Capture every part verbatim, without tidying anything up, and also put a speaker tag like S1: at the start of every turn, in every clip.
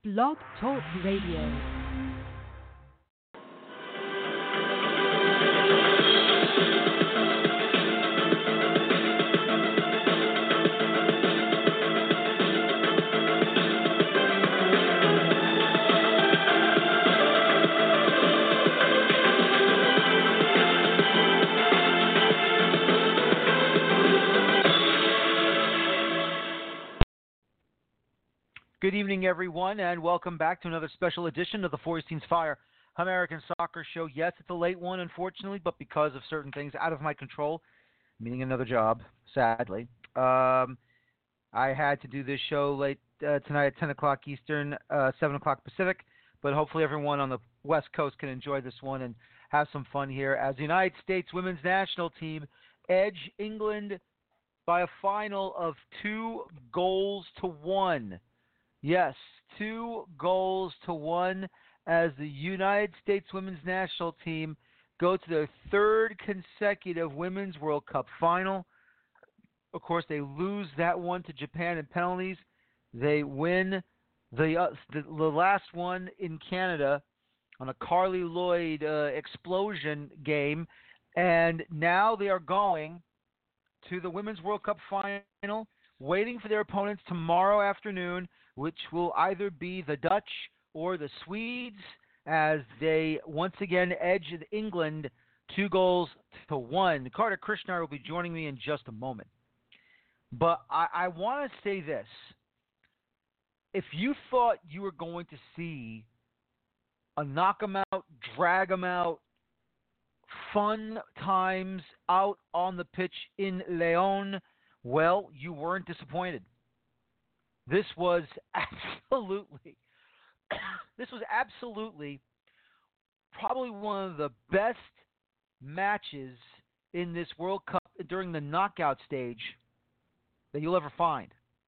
S1: Blog Talk Radio.
S2: Good evening, everyone, and welcome back to another special edition of the Feuerstein's Fire American Soccer Show. Yes, it's a late one, unfortunately, but because of certain things out of my control, meaning another job, sadly, um, I had to do this show late uh, tonight at ten o'clock Eastern, uh, seven o'clock Pacific, but hopefully everyone on the West Coast can enjoy this one and have some fun here as the United States women's national team edge England by a final of two goals to one. Yes, two goals to one as the United States women's national team go to their third consecutive Women's World Cup final. Of course, they lose that one to Japan in penalties. They win the uh, the, the last one in Canada on a Carly Lloyd uh, explosion game, and now they are going to the Women's World Cup final, waiting for their opponents tomorrow afternoon, which will either be the Dutch or the Swedes, as they once again edge England two goals to one. Carter Krishnar will be joining me in just a moment. But I, I want to say this. If you thought you were going to see a knock 'em out, drag 'em out, fun times out on the pitch in Leon, well, you weren't disappointed. This was absolutely, this was absolutely probably one of the best matches in this World Cup during the knockout stage that you'll ever find.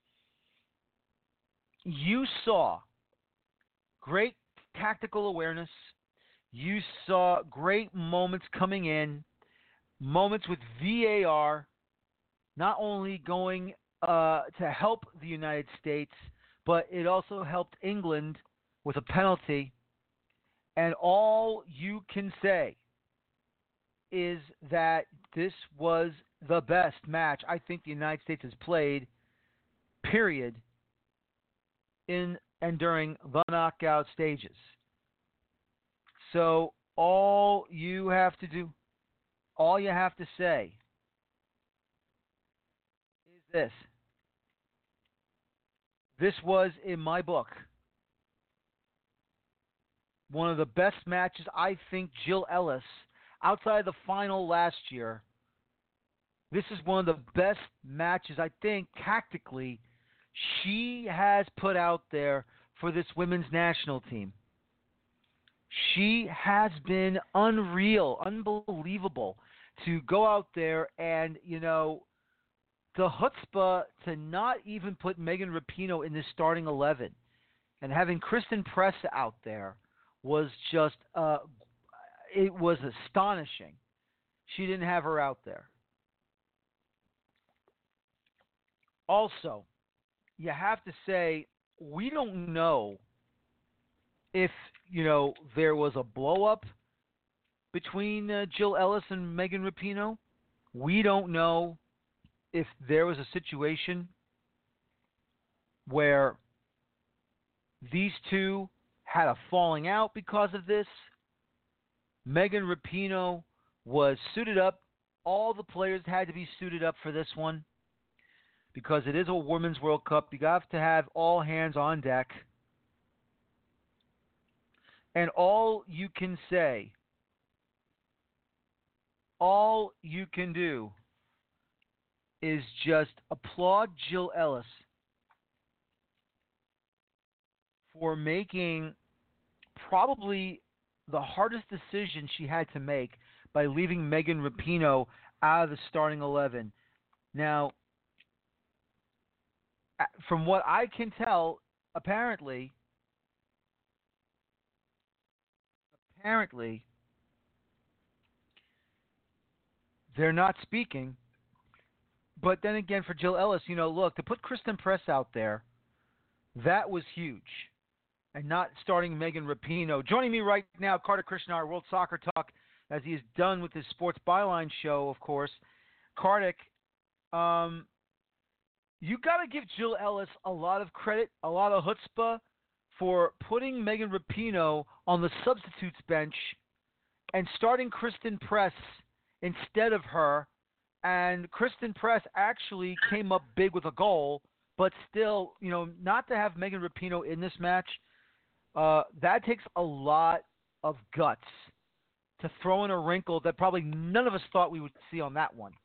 S2: You saw great tactical awareness. You saw great moments coming in, moments with V A R, not only going Uh, to help the United States, but it also helped England with a penalty. And all you can say is that this was the best match I think the United States has played, period, in and during the knockout stages. So all you have to do, all you have to say is this. This was, in my book, one of the best matches I think Jill Ellis, outside the final last year, this is one of the best matches I think tactically she has put out there for this women's national team. She has been unreal, unbelievable to go out there and, you know, the chutzpah to not even put Megan Rapinoe in this starting eleven and having Kristen Press out there was just, uh, it was astonishing. She didn't have her out there. Also, you have to say, we don't know if, you know, there was a blow-up between uh, Jill Ellis and Megan Rapinoe. We don't know if there was a situation where these two had a falling out because of this. Megan Rapinoe was suited up. All the players had to be suited up for this one because it is a Women's World Cup. You have to have all hands on deck. And all you can say, all you can do is just applaud Jill Ellis for making probably the hardest decision she had to make by leaving Megan Rapinoe out of the starting eleven. Now, from what I can tell, apparently, apparently, they're not speaking. But then again, for Jill Ellis, you know, look, to put Kristen Press out there, that was huge. and not starting Megan Rapinoe. Joining me right now, Carter Krishnan, our World Soccer Talk, as he is done with his Sports Byline show, of course. Kartik, um, you got to give Jill Ellis a lot of credit, a lot of chutzpah for putting Megan Rapinoe on the substitutes bench and starting Kristen Press instead of her. And Kristen Press actually came up big with a goal, but still, you know, not to have Megan Rapinoe in this match, uh, that takes a lot of guts to throw in a wrinkle that probably none of us thought we would see on that one.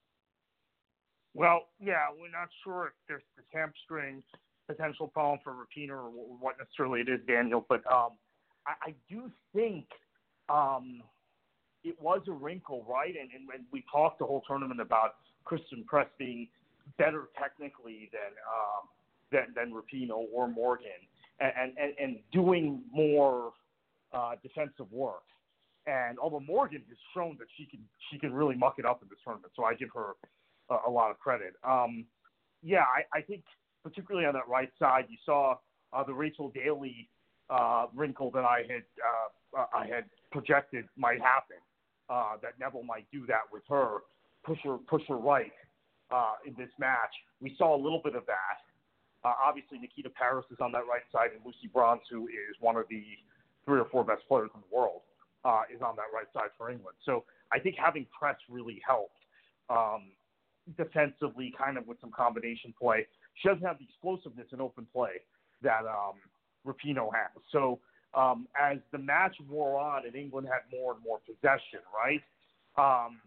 S3: Well, yeah, we're not sure if there's this hamstring potential problem for Rapinoe or what necessarily it is, Daniel, but um, I, I do think um, it was a wrinkle, right? And, and when we talked the whole tournament about Kristen Press being better technically than um, than, than Rapinoe or Morgan, and and, and doing more uh, defensive work. And although Morgan has shown that she can she can really muck it up in this tournament, so I give her a, a lot of credit. Um, yeah, I, I think particularly on that right side, you saw uh, the Rachel Daly uh, wrinkle that I had uh, I had projected might happen. Uh, that Neville might do that with her, push her push her right uh, in this match. We saw a little bit of that. Uh, obviously, Nikita Paris is on that right side, and Lucy Bronze, who is one of the three or four best players in the world, uh, is on that right side for England. So I think having Press really helped um, defensively, kind of with some combination play. She doesn't have the explosiveness in open play that um, Rapinoe has. So um, as the match wore on, and England had more and more possession, right? Um,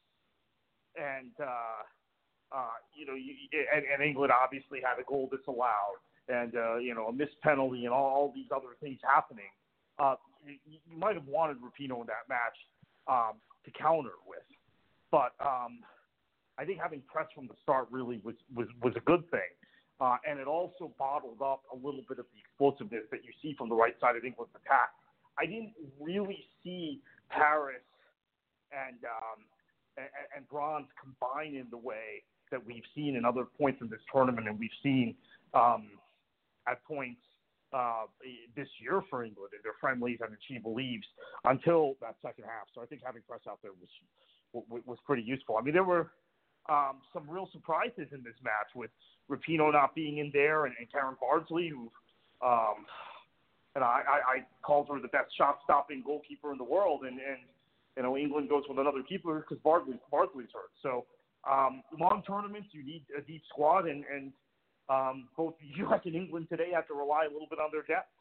S3: and uh, Uh, you know, you, and, and England obviously had a goal disallowed, and uh, you know, a missed penalty, and all, all these other things happening. Uh, you, you might have wanted Rapinoe in that match um, to counter with, but um, I think having Press from the start really was was, was a good thing, uh, and it also bottled up a little bit of the explosiveness that you see from the right side of England's attack. I didn't really see Paris and um, and, and Bronze combine in the way that we've seen in other points in this tournament, and we've seen um, at points uh, this year for England in their friendlies and in She Believes until that second half. So I think having Press out there was was pretty useful. I mean, there were um, some real surprises in this match with Rapinoe not being in there, and, and Karen Bardsley, who um, and I, I, I called her the best shot-stopping goalkeeper in the world, and, and you know, England goes with another keeper because Bardsley, Bardsley's hurt. So Um, long tournaments, you need a deep squad, and, and um, both the U S and England today have to rely a little bit on their depth.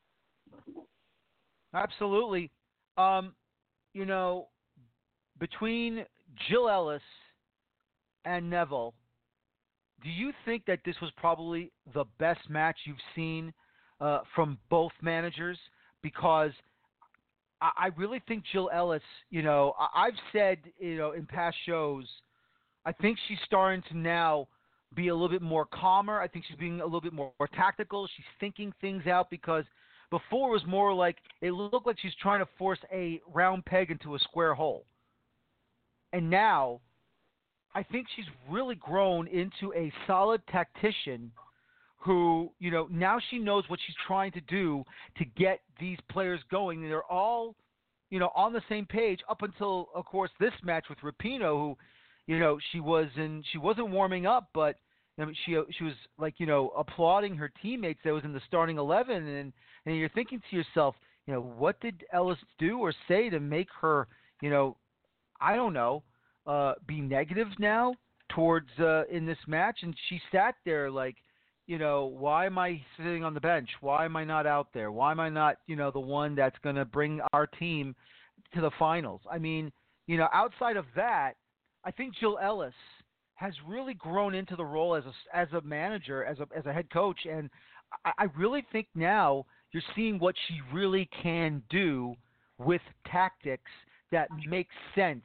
S2: Absolutely. Um, you know, between Jill Ellis and Neville, do you think that this was probably the best match you've seen uh, from both managers? Because I, I really think Jill Ellis, you know, I, I've said, you know, in past shows, I think she's starting to now be a little bit more calmer. I think she's being a little bit more, more tactical. She's thinking things out, because before it was more like it looked like she's trying to force a round peg into a square hole. And now I think she's really grown into a solid tactician who, you know, now she knows what she's trying to do to get these players going. And they're all, you know, on the same page up until, of course, this match with Rapinoe, who, you know, she was in, she wasn't warming up, but I mean, she she was like, you know, applauding her teammates that was in the starting eleven, and and you're thinking to yourself, you know, what did Ellis do or say to make her, you know, I don't know, uh, be negative now towards uh, in this match? And she sat there like, you know, why am I sitting on the bench? Why am I not out there? Why am I not, you know, the one that's going to bring our team to the finals? I mean, you know, outside of that, I think Jill Ellis has really grown into the role as a, as a manager, as a as a head coach, and I, I really think now you're seeing what she really can do with tactics that make sense.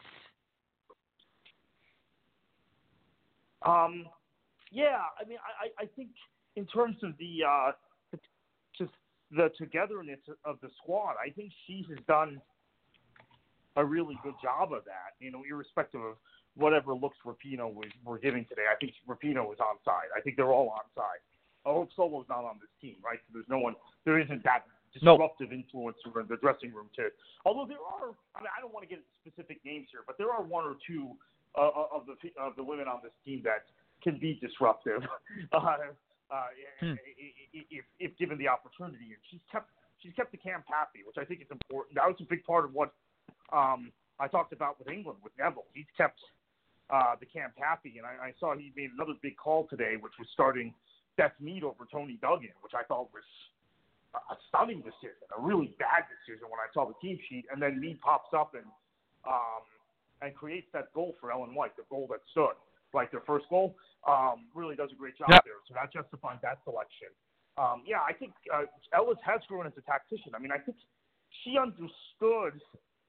S3: Um, yeah, I mean, I, I think in terms of the uh, just the togetherness of the squad, I think she has done a really good job of that. You know, irrespective of whatever looks Rapinoe was were giving today, I think Rapinoe was onside. I think they're all onside. I hope Solo's not on this team, right? So there's no one, there isn't that disruptive nope. influencer in the dressing room too. Although there are, I mean, I don't want to get into specific names here, but there are one or two uh, of the of the women on this team that can be disruptive uh, uh, hmm. if, if given the opportunity. And she's kept she's kept the camp happy, which I think is important. That was a big part of what um, I talked about with England with Neville. He's kept uh, the camp happy, and I, I saw he made another big call today, which was starting Beth Mead over Tony Duggan, which I thought was a stunning decision, a really bad decision when I saw the team sheet, and then Mead pops up and um, and creates that goal for Ellen White, the goal that stood, like their first goal. Um, really does a great job yep. there, so that justifies that selection. Um, yeah, I think uh, Ellis has grown as a tactician. I mean, I think she understood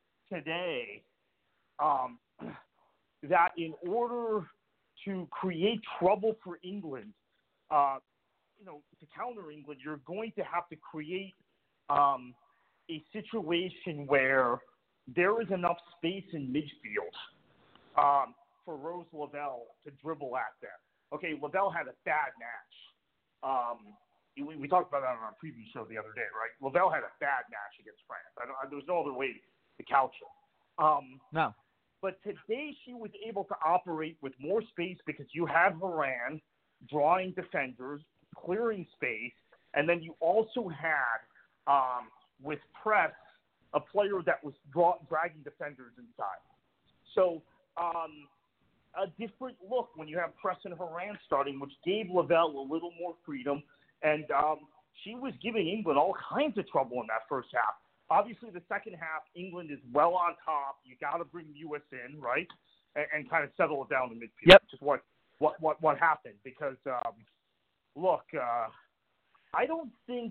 S3: today um, that in order to create trouble for England, uh, you know, to counter England, you're going to have to create um, a situation where there is enough space in midfield um, for Rose Lavelle to dribble at them. Okay, Lavelle had a bad match. Um, we, we talked about that on our preview show the other day, right? Lavelle had a bad match against France. I don't, I, there was no other way to couch it. Um,
S2: no.
S3: But today she was able to operate with more space because you had Varane drawing defenders, clearing space, and then you also had, um, with press, a player that was draw, dragging defenders inside. So um, a different look when you have Press and Varane starting, which gave Lavelle a little more freedom, and um, she was giving England all kinds of trouble in that first half. Obviously, the second half, England is well on top. You got to bring U S in, right, and, and kind of settle it down in midfield.
S2: Yep.
S3: Which is what what what what happened because. Um, Look, uh, I don't think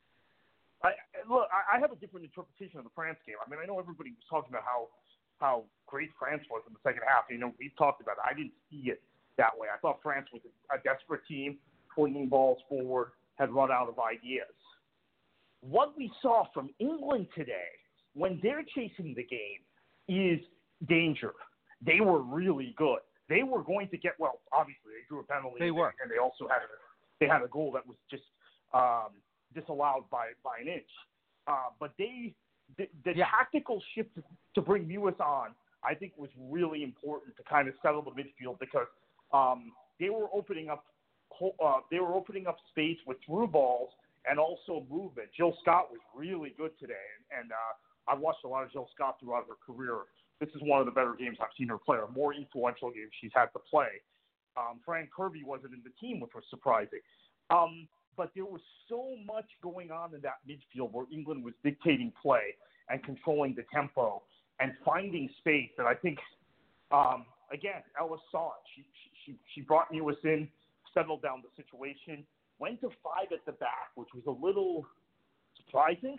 S3: I, look, I, I have a different interpretation of the France game. I mean, I know everybody was talking about how how great France was in the second half. You know, we've talked about it. I didn't see it that way. I thought France was a, a desperate team, flinging balls forward, had run out of ideas. What we saw from England today, when they're chasing the game, is danger. They were really good. They were going to get, well, obviously, they drew a penalty.
S2: They were.
S3: And they also had a, they had a goal that was just um, disallowed by, by an inch. Uh, but they, the, the yeah. tactical shift to, to bring Lewis on, I think, was really important to kind of settle the midfield because um, they were opening up, uh, they were opening up space with through balls and also movement. Jill Scott was really good today, and, and uh, I've watched a lot of Jill Scott throughout her career. This is one of the better games I've seen her play, or more influential games she's had to play. Um, Fran Kirby wasn't in the team, which was surprising. Um, but there was so much going on in that midfield where England was dictating play and controlling the tempo and finding space that I think, um, again, Ellis saw it. She, she, she brought Lewis in, settled down the situation, went to five at the back, which was a little surprising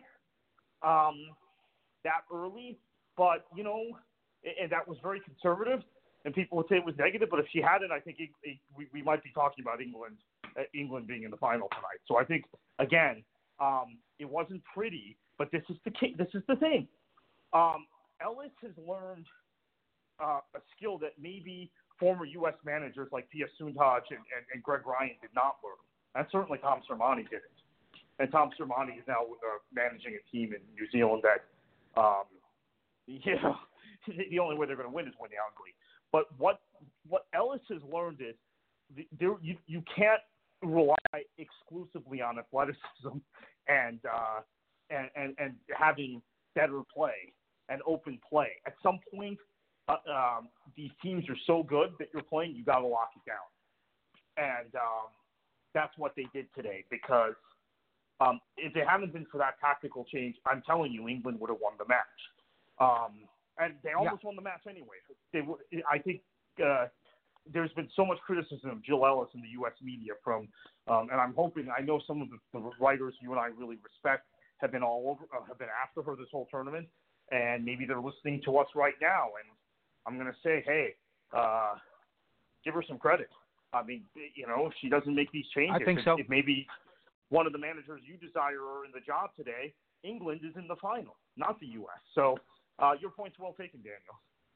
S3: um, that early. But, you know, and that was very conservative, and people would say it was negative. But if she hadn't, I think it, it, we, we might be talking about England, uh, England being in the final tonight. So I think again, um, it wasn't pretty, but this is the this is the thing. Um, Ellis has learned uh, a skill that maybe former U S managers like Pia Sundhage and, and, and Greg Ryan did not learn. And certainly Tom Sermanni didn't. And Tom Sermanni is now uh, managing a team in New Zealand that. Um, You know, the only way they're going to win is when they're ugly. But what what Ellis has learned is the, there, you you can't rely exclusively on athleticism and uh, and, and and having better play and open play. At some point, uh, um, these teams are so good that you're playing, you got to lock it down, and um, that's what they did today. Because um, if it hadn't been for that tactical change, I'm telling you, England would have won the match. Um, and they almost yeah. won the match anyway. They were, I think uh, there's been so much criticism of Jill Ellis in the U S media from, um, and I'm hoping, I know some of the, the writers you and I really respect have been all over, uh, have been after her this whole tournament, and maybe they're listening to us right now. And I'm going to say, hey, uh, give her some credit. I mean, you know, if she doesn't make these changes,
S2: I think so.
S3: If maybe one of the managers you desire are in the job today, England is in the final, not the U S. So. Uh, your point's well taken, Daniel.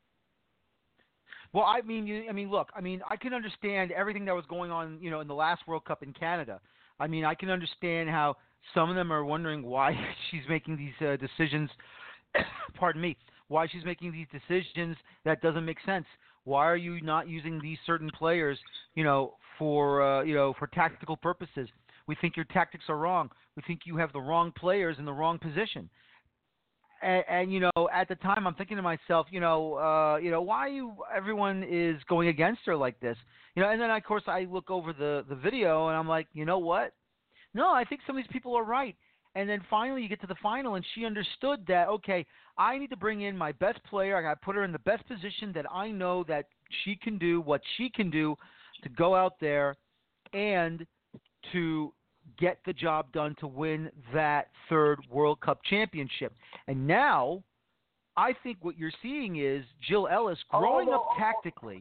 S2: Well, I mean, you, I mean, look, I mean, I can understand everything that was going on, you know, in the last World Cup in Canada. I mean, I can understand how some of them are wondering why she's making these uh, decisions. Pardon me. Why she's making these decisions that doesn't make sense. Why are you not using these certain players, you know, for uh, you know for tactical purposes? We think your tactics are wrong. We think you have the wrong players in the wrong position. And, and you know, at the time, I'm thinking to myself, you know, uh, you know, why you everyone is going against her like this, you know? And then of course I look over the the video and I'm like, you know what? No, I think some of these people are right. And then finally you get to the final and she understood that, okay, I need to bring in my best player. I got to put her in the best position that I know that she can do what she can do to go out there and to get the job done to win that third World Cup championship. And now I think what you're seeing is Jill Ellis growing
S3: oh,
S2: up
S3: oh, oh.
S2: tactically.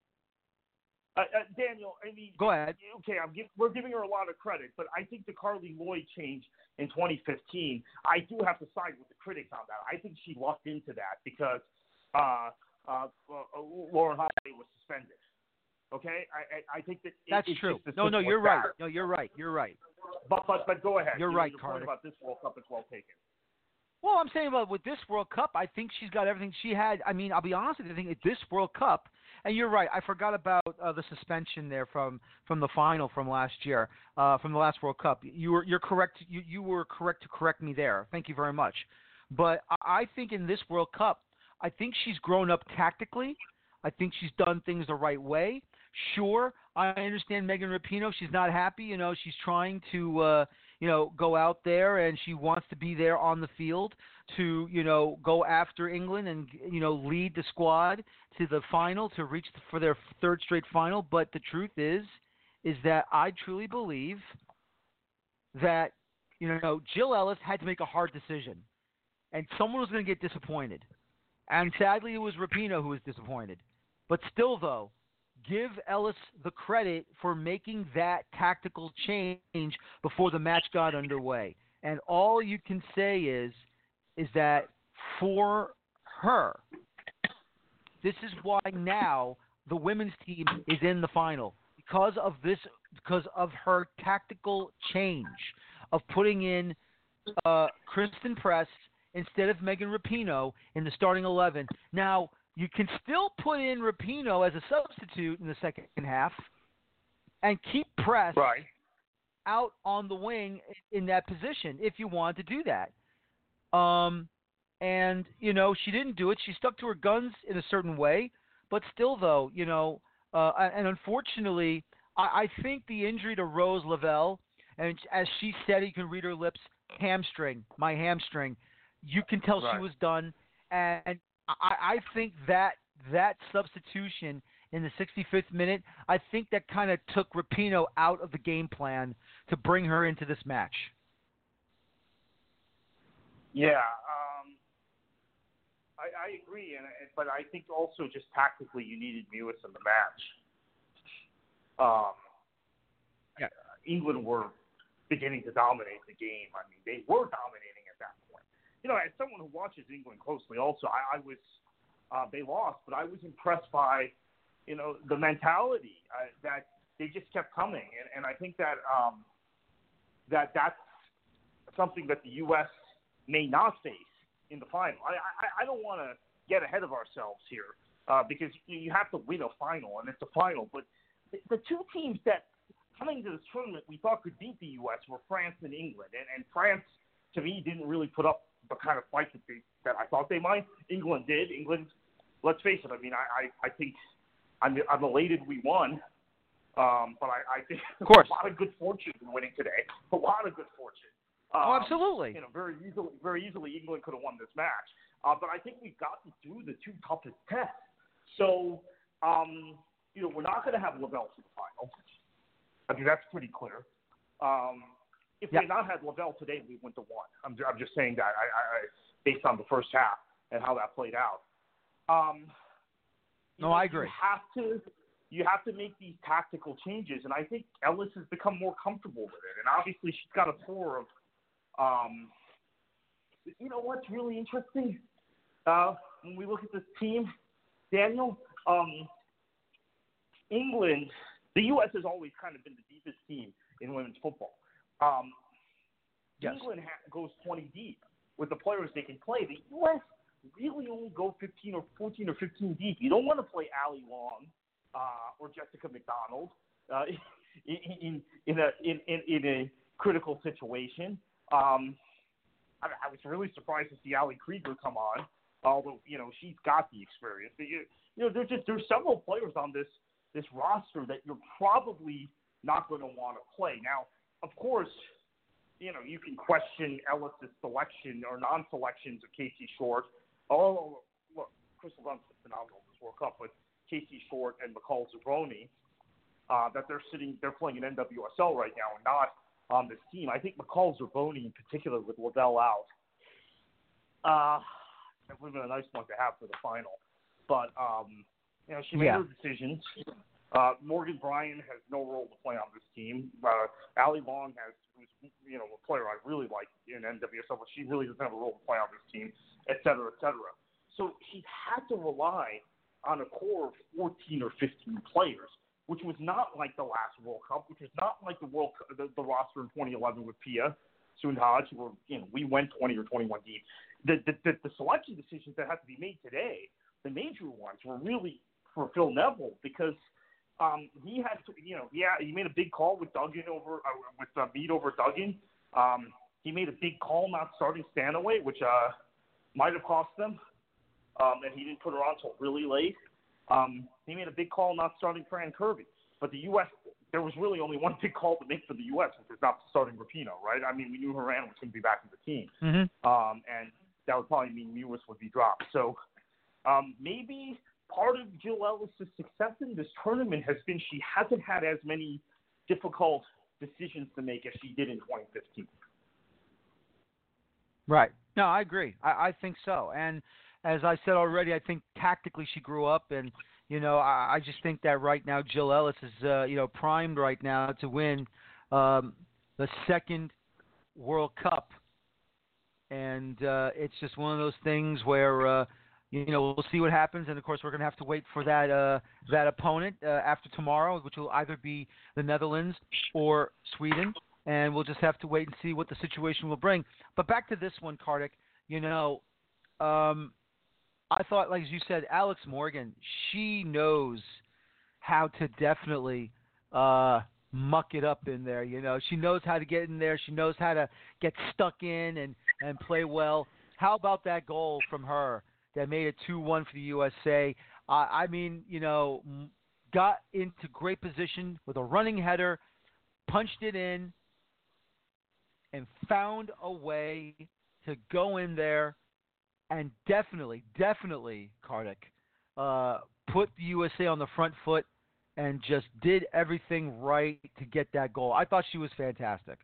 S3: Uh, uh, Daniel, I mean,
S2: go ahead.
S3: Okay, I'm give, we're giving her a lot of credit, but I think the Carly Lloyd change in twenty fifteen, I do have to side with the critics on that. I think she lucked into that because uh, uh, uh, Lauren Holiday was suspended. Okay, I I, I think that it,
S2: that's
S3: it's
S2: true.
S3: Just
S2: no, no, you're right.
S3: that.
S2: No, you're right. You're right.
S3: But but but go ahead.
S2: You're
S3: you
S2: right,
S3: know, your
S2: Carter.
S3: point about this World Cup is well taken.
S2: Well, I'm saying about with this World Cup, I think she's got everything she had. I mean, I'll be honest with you. I think at this World Cup, and you're right. I forgot about uh, the suspension there from, from the final from last year, uh, from the last World Cup. You were you're correct. You you were correct to correct me there. Thank you very much. But I think in this World Cup, I think she's grown up tactically. I think she's done things the right way. Sure, I understand Megan Rapinoe. She's not happy. You know, she's trying to, uh, you know, go out there and she wants to be there on the field to, you know, go after England and, you know, lead the squad to the final to reach the, for their third straight final. But the truth is, is that I truly believe that, you know, Jill Ellis had to make a hard decision, and someone was going to get disappointed. And sadly, it was Rapinoe who was disappointed. But still, though, give Ellis the credit for making that tactical change before the match got underway. And all you can say is, is that for her, this is why now the women's team is in the final because of this, because of her tactical change of putting in uh, Kristen Press instead of Megan Rapinoe in the starting eleven. Now, you can still put in Rapinoe as a substitute in the second half and keep Press
S3: right.
S2: out on the wing in that position if you want to do that. Um, and, you know, she didn't do it. She stuck to her guns in a certain way. But still, though, you know, uh, and unfortunately, I, I think the injury to Rose Lavelle, and as she said, you can read her lips, hamstring, my hamstring, you can tell
S3: right.
S2: she was done. And I, I think that that substitution in the sixty-fifth minute, I think that kind of took Rapinoe out of the game plan to bring her into this match.
S3: Yeah, um, I, I agree, and but I think also just tactically you needed Mewis in the match. Um, yeah. England were beginning to dominate the game. I mean, they were dominating at that point. You know, as someone who watches England closely also, I, I was, uh, they lost, but I was impressed by, you know, the mentality uh, that they just kept coming. And, and I think that um, that that's something that the U S may not face in the final. I, I, I don't want to get ahead of ourselves here uh, because you have to win a final, and it's a final. But the, the two teams that coming to this tournament we thought could beat the U S were France and England. And, and France, to me, didn't really put up the kind of fight that, they, that I thought they might. England did. England, let's face it, I mean, I, I, I think I'm, I'm elated we won. Um, but I, I think
S2: of course.
S3: a lot of good fortune in winning today. A lot of good fortune. Um,
S2: oh, absolutely.
S3: You know, very easily, very easily England could have won this match. Uh, but I think we've gotten through the two toughest tests. So, um, you know, we're not going to have Lavelle for the final. I mean, that's pretty clear. Um, if
S2: yeah.
S3: we had not had Lavelle today, we wouldn't have won. I'm, I'm just saying that I, I, based on the first half and how that played out. Um,
S2: no,
S3: know,
S2: I agree.
S3: You have to, you have to make these tactical changes, and I think Ellis has become more comfortable with it. And obviously, she's got a tour of, um, you know, what's really interesting uh, when we look at this team, Daniel. Um, England, the U S has always kind of been the deepest team in women's football. Um,
S2: Yes.
S3: England ha- goes twenty deep with the players they can play. The U S really only go fifteen or fourteen or fifteen deep. You don't want to play Ali Long uh, or Jessica McDonald uh, in, in, in, a, in, in, in a critical situation. Um, I, I was really surprised to see Ali Krieger come on, although, you know, she's got the experience. But you, you know, there's just there's several players on this this roster that you're probably not going to want to play. Now, of course, you know, you can question Ellis's selection or non-selections of Casey Short. Oh, look, Crystal Dunn's phenomenal in this World Cup, but Casey Short and McCall Zabroni, uh, that they're sitting, they're playing in N W S L right now and not on this team. I think McCall Zabroni in particular with Lavelle out, uh, that would have been a nice one to have for the final. But, um, you know, she made
S2: Yeah.
S3: her decisions. Uh, Morgan Bryan has no role to play on this team. Uh, Ali Long has, who's, you know, a player I really like in N W S L, but she really doesn't have a role to play on this team, et cetera, et cetera. So she had to rely on a core of fourteen or fifteen players, which was not like the last World Cup, which was not like the World the, the roster in twenty eleven with Pia Sundhage, where, you know, we went twenty or twenty-one deep. The, the, the, the selection decisions that had to be made today, the major ones, were really for Phil Neville because Um, he had, to, you know, yeah, he made a big call with Duggan over, uh, with uh, Mead over Duggan. Um, he made a big call not starting Stanaway, which uh, might have cost them, um, and he didn't put her on until really late. Um, he made a big call not starting Fran Kirby. But the U S, there was really only one big call to make for the U S, which was not starting Rapinoe, right? I mean, we knew Horan was going to be back in the team,
S2: Mm-hmm.
S3: um, and that would probably mean Mewis would be dropped. So um, maybe part of Jill Ellis' success in this tournament has been she hasn't had as many difficult decisions to make as she did in twenty fifteen.
S2: Right. No, I agree. I, I think so. And as I said already, I think tactically she grew up, and you know, I, I just think that right now Jill Ellis is, uh, you know, primed right now to win um, the second World Cup, and uh, it's just one of those things where, uh, you know, we'll see what happens, and of course we're going to have to wait for that uh, that opponent uh, after tomorrow, which will either be the Netherlands or Sweden. And we'll just have to wait and see what the situation will bring. But back to this one, Kartik, you know, um, I thought, like you said, Alex Morgan, she knows how to definitely uh, muck it up in there. You know, she knows how to get in there. She knows how to get stuck in and, and play well. How about that goal from her that made it two one for the U S A? Uh, I mean, you know, got into great position with a running header, punched it in, and found a way to go in there and definitely, definitely, Kartik, uh, put the U S A on the front foot and just did everything right to get that goal. I thought she was fantastic.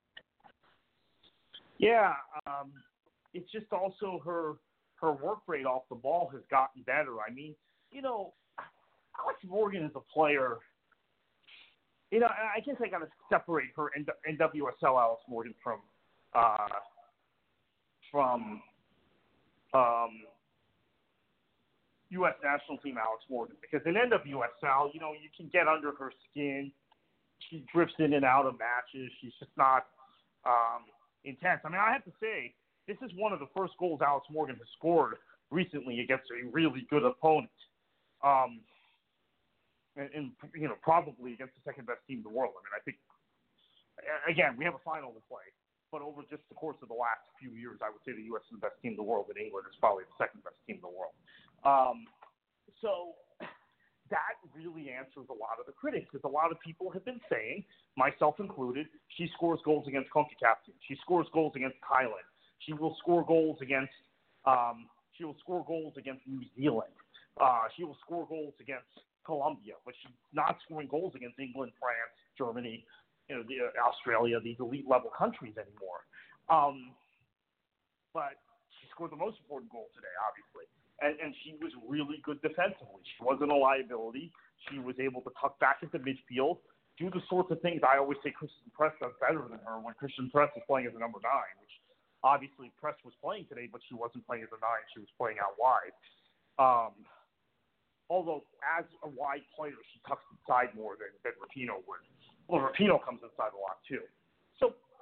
S3: Yeah, um, it's just also her her work rate off the ball has gotten better. I mean, you know, Alex Morgan is a player. You know, I guess I got to separate her N W S L Alex Morgan from uh, from um, U S national team Alex Morgan, because in N W S L, you know, you can get under her skin. She drifts in and out of matches. She's just not um, intense. I mean, I have to say, this is one of the first goals Alex Morgan has scored recently against a really good opponent. Um, And, and, you know, probably against the second best team in the world. I mean, I think, again, we have a final to play, but over just the course of the last few years, I would say the U S is the best team in the world, and England is probably the second best team in the world. Um, so that really answers a lot of the critics, because a lot of people have been saying, myself included, she scores goals against CONCACAF teams. She scores goals against Thailand. She will score goals against, um, she will score goals against New Zealand. Uh, she will score goals against Colombia, but she's not scoring goals against England, France, Germany, you know, the, uh, Australia, these elite level countries anymore. Um, but she scored the most important goal today, obviously, and, and she was really good defensively. She wasn't a liability. She was able to tuck back into midfield, do the sorts of things I always say Christian Press does better than her when Christian Press is playing as a number nine, which obviously Press was playing today, but she wasn't playing as a nine. She was playing out wide. Um, Although, as a wide player, she tucks inside more than, than Rapinoe would. Well, Rapinoe comes inside a lot, too. So,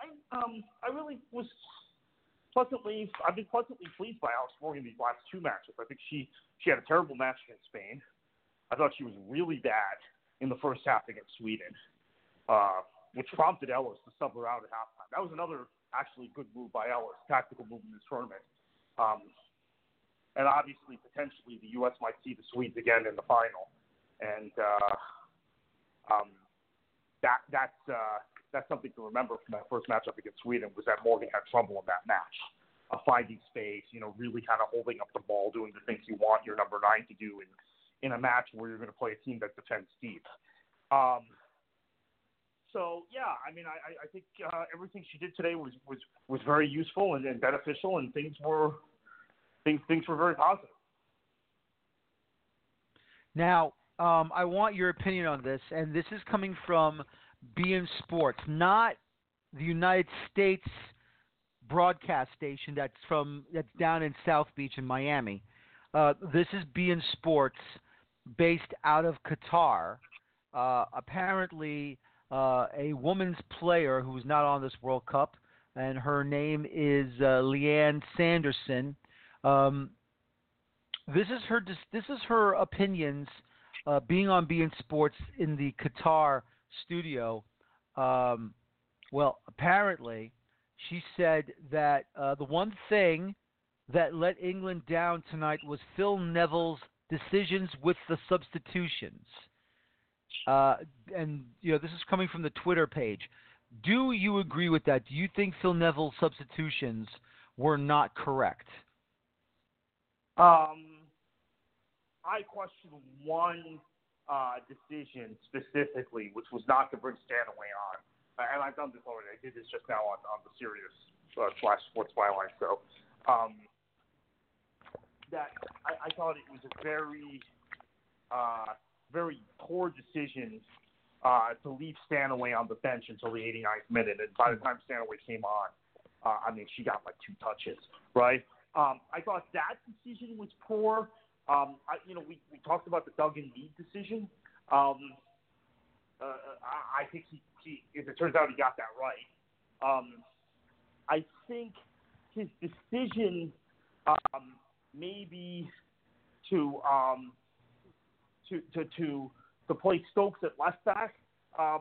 S3: I um I really was pleasantly I've been pleasantly pleased by Alex Morgan these last two matches. I think she she had a terrible match against Spain. I thought she was really bad in the first half against Sweden, uh, which prompted Ellis to sub her out at halftime. That was another actually good move by Ellis, tactical move in this tournament. Um, and obviously, potentially, the U S might see the Swedes again in the final. And uh, um, that that's uh, that's something to remember from that first matchup against Sweden, was that Morgan had trouble in that match, uh, finding space, you know, really kind of holding up the ball, doing the things you want your number nine to do in, in a match where you're going to play a team that defends deep. Um, so, yeah, I mean, I, I think uh, everything she did today was, was, was very useful and, and beneficial, and things were things things were very positive.
S2: Now, um, I want your opinion on this, and this is coming from beIN Sports, not the United States broadcast station that's from that's down in South Beach in Miami. Uh, this is beIN Sports, based out of Qatar. Uh, apparently, uh, a woman's player who's not on this World Cup, and her name is uh, Leanne Sanderson. Um, this is her. This is her opinions, uh, being on beIN Sports in the Qatar studio. Um, well, apparently, she said that uh, the one thing that let England down tonight was Phil Neville's decisions with the substitutions. Uh, and you know, this is coming from the Twitter page. Do you agree with that? Do you think Phil Neville's substitutions were not correct?
S3: Um, I question one uh, decision specifically, which was not to bring Stanaway on. And I've done this already. I did this just now on, on the Sirius uh, slash Sports Byline show. Um, that I, I thought it was a very, uh, very poor decision uh, to leave Stanaway on the bench until the eighty-ninth minute. And by the time Stanaway came on, uh, I mean, she got like two touches, right? Um, I thought that decision was poor. Um, I, you know, we, we talked about the Duggan Mead decision. Um, uh, I, I think he, he, if it turns out he got that right. Um, I think his decision um, maybe to, um, to to to to play Stokes at left back, um,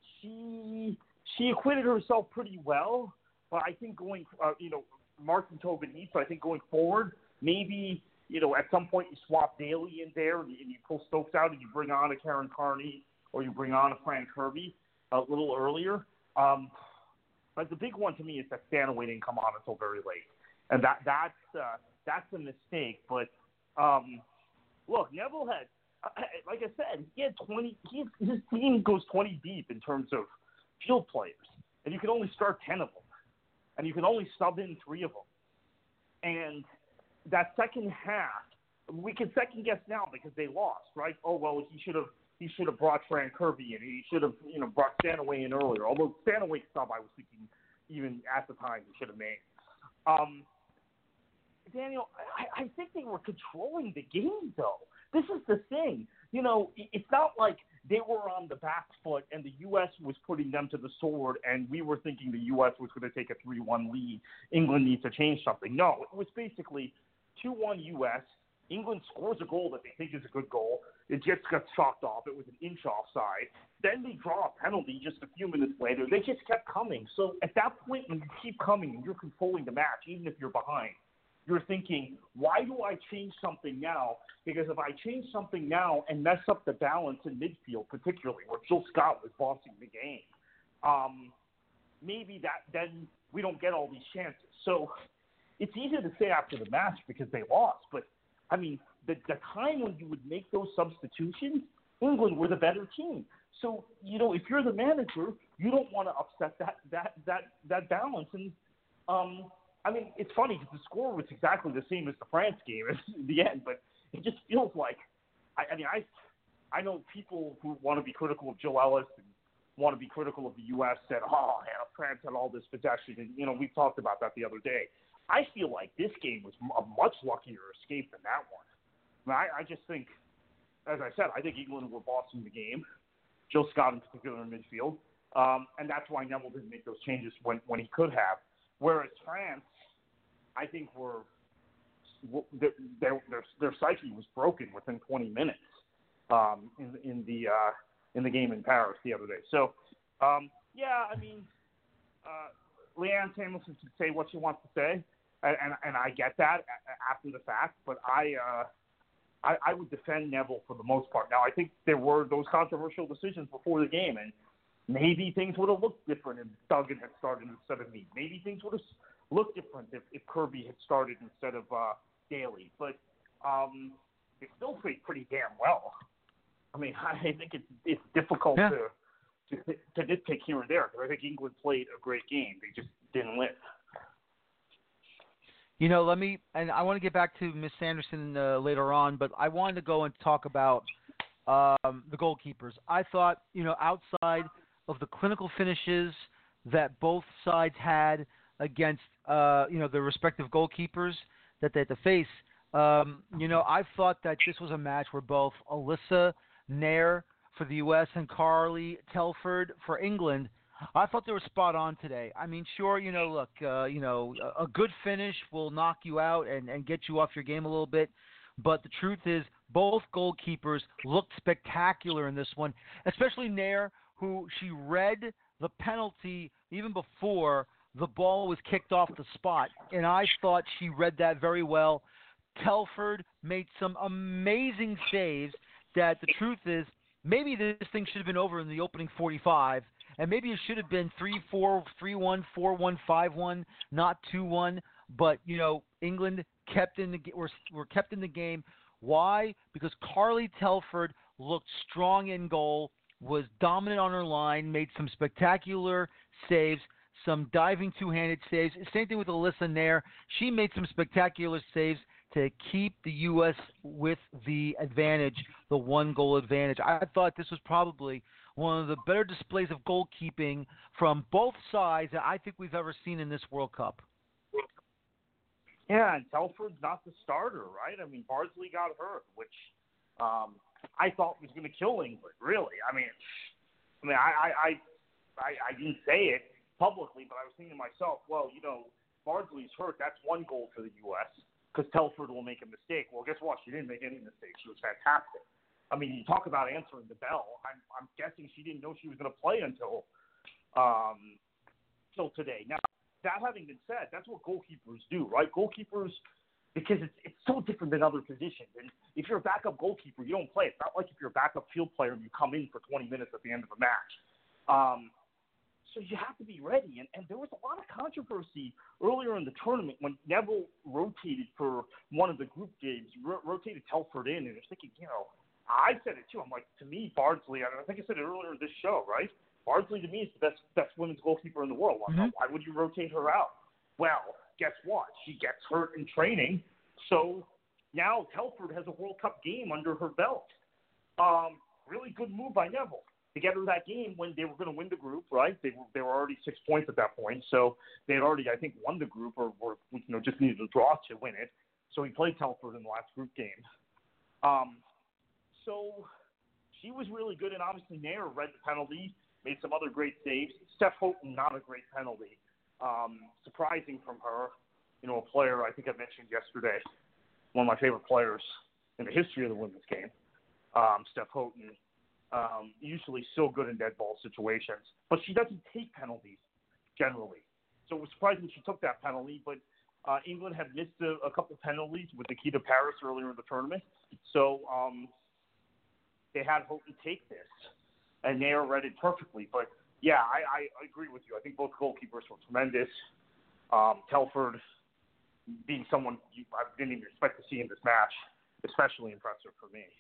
S3: she she acquitted herself pretty well. But I think going, uh, you know, Martin Tobin needs. So I think going forward, maybe, you know, at some point you swap Daly in there and you pull Stokes out and you bring on a Karen Carney or you bring on a Fran Kirby a little earlier. Um, but the big one to me is that Stanaway didn't come on until very late, and that that's uh, that's a mistake. But um, look, Neville had, like I said, he had twenty. He, his team goes twenty deep in terms of field players, and you can only start ten of them. And you can only sub in three of them. And that second half, we can second guess now because they lost, right? Oh well, he should have he should have brought Fran Kirby in. He should have you know brought Stanaway in earlier. Although Stanaway sub, I was thinking even at the time he should have made. Um, Daniel, I, I think they were controlling the game though. This is the thing. You know, it's not like they were on the back foot and the U S was putting them to the sword and we were thinking the U S was going to take a three one lead. England needs to change something. No, it was basically two one U S. England scores a goal that they think is a good goal. It just got chalked off. It was an inch offside. Then they draw a penalty just a few minutes later. They just kept coming. So at that point, when you keep coming and you're controlling the match, even if you're behind, you're thinking, why do I change something now? Because if I change something now and mess up the balance in midfield, particularly where Jill Scott was bossing the game, um, maybe that then we don't get all these chances. So it's easy to say after the match because they lost. But, I mean, the, the time when you would make those substitutions, England were the better team. So, you know, if you're the manager, you don't want to upset that that that, that balance. And, um, I mean, it's funny because the score was exactly the same as the France game in the end, but it just feels like, I, I mean, I I know people who want to be critical of Jill Ellis and want to be critical of the U S said, oh, yeah, France had all this possession, and, you know, we talked about that the other day. I feel like this game was a much luckier escape than that one. I, mean, I, I just think, as I said, I think England were bossing the game, Jill Scott in particular in midfield, Um, and that's why Neville didn't make those changes when, when he could have. Whereas France, I think, were their their their psyche was broken within twenty minutes um, in in the uh, in the game in Paris the other day. So um, yeah, I mean, uh, Leanne Samuelson can say what she wants to say, and and, and I get that after the fact. But I, uh, I I would defend Neville for the most part. Now I think there were those controversial decisions before the game, and maybe things would have looked different if Duggan had started instead of me. Maybe things would have looked different if, if Kirby had started instead of uh, Daly. But um, they still played pretty damn well. I mean, I think it's it's difficult
S2: yeah.
S3: to, to to nitpick here and there, because I think England played a great game. They just didn't live.
S2: You know, let me, and I want to get back to Miss Sanderson uh, later on, but I wanted to go and talk about um, the goalkeepers. I thought, you know, outside of the clinical finishes that both sides had against, uh, you know, their respective goalkeepers that they had to face, um, you know, I thought that this was a match where both Alyssa Nair for the U S and Carly Telford for England, I thought they were spot on today. I mean, sure, you know, look, uh, you know, a good finish will knock you out and, and get you off your game a little bit. But the truth is, both goalkeepers looked spectacular in this one, especially Nair, who she read the penalty even before the ball was kicked off the spot. And I thought she read that very well. Telford made some amazing saves that the truth is, maybe this thing should have been over in the opening forty-five. And maybe it should have been three four, three one, four one, five one, not two one. But, you know, England kept in the were, were kept in the game. Why? Because Carly Telford looked strong in goal, was dominant on her line, made some spectacular saves, some diving two-handed saves. Same thing with Alyssa Nair. She made some spectacular saves to keep the U S with the advantage, the one-goal advantage. I thought this was probably one of the better displays of goalkeeping from both sides that I think we've ever seen in this World Cup.
S3: Yeah, and Telford's not the starter, right? I mean, Bardsley got hurt, which um, I thought was going to kill England, really. I mean, I mean, I, I, I, I, I didn't say it publicly, but I was thinking to myself, well, you know, Bardsley's hurt. That's one goal for the U S because Telford will make a mistake. Well, guess what? She didn't make any mistakes. She was fantastic. I mean, you talk about answering the bell. I'm, I'm guessing she didn't know she was going to play until, um, until today. Now, that having been said, that's what goalkeepers do, right? Goalkeepers, because it's it's so different than other positions. And if you're a backup goalkeeper, you don't play. It's not like if you're a backup field player and you come in for twenty minutes at the end of a match. Um, so you have to be ready. And, and there was a lot of controversy earlier in the tournament when Neville rotated for one of the group games, ro- rotated Telford in, and I was thinking, you know, I said it too. I'm like, to me, Bardsley, I, I think I said it earlier in this show, right? Bardsley, to me, is the best best women's goalkeeper in the world. Mm-hmm. Why would you rotate her out? Well, guess what? She gets hurt in training, so now Telford has a World Cup game under her belt. Um, really good move by Neville to get her that game when they were going to win the group, right? They were they were already six points at that point, so they had already, I think, won the group or, or you know just needed a draw to win it. So he played Telford in the last group game. Um, so she was really good, and obviously Nair read the penalty. Made some other great saves. Steph Houghton, not a great penalty. Um, surprising from her. You know, a player I think I mentioned yesterday, one of my favorite players in the history of the women's game. Um, Steph Houghton, um, usually so good in dead ball situations, but she doesn't take penalties generally. So it was surprising she took that penalty, but uh, England had missed a, a couple penalties with Nikita Paris earlier in the tournament. So um, they had Houghton take this. And Nair read it perfectly. But, yeah, I, I agree with you. I think both goalkeepers were tremendous. Um, Telford being someone you, I didn't even expect to see in this match, especially impressive for me.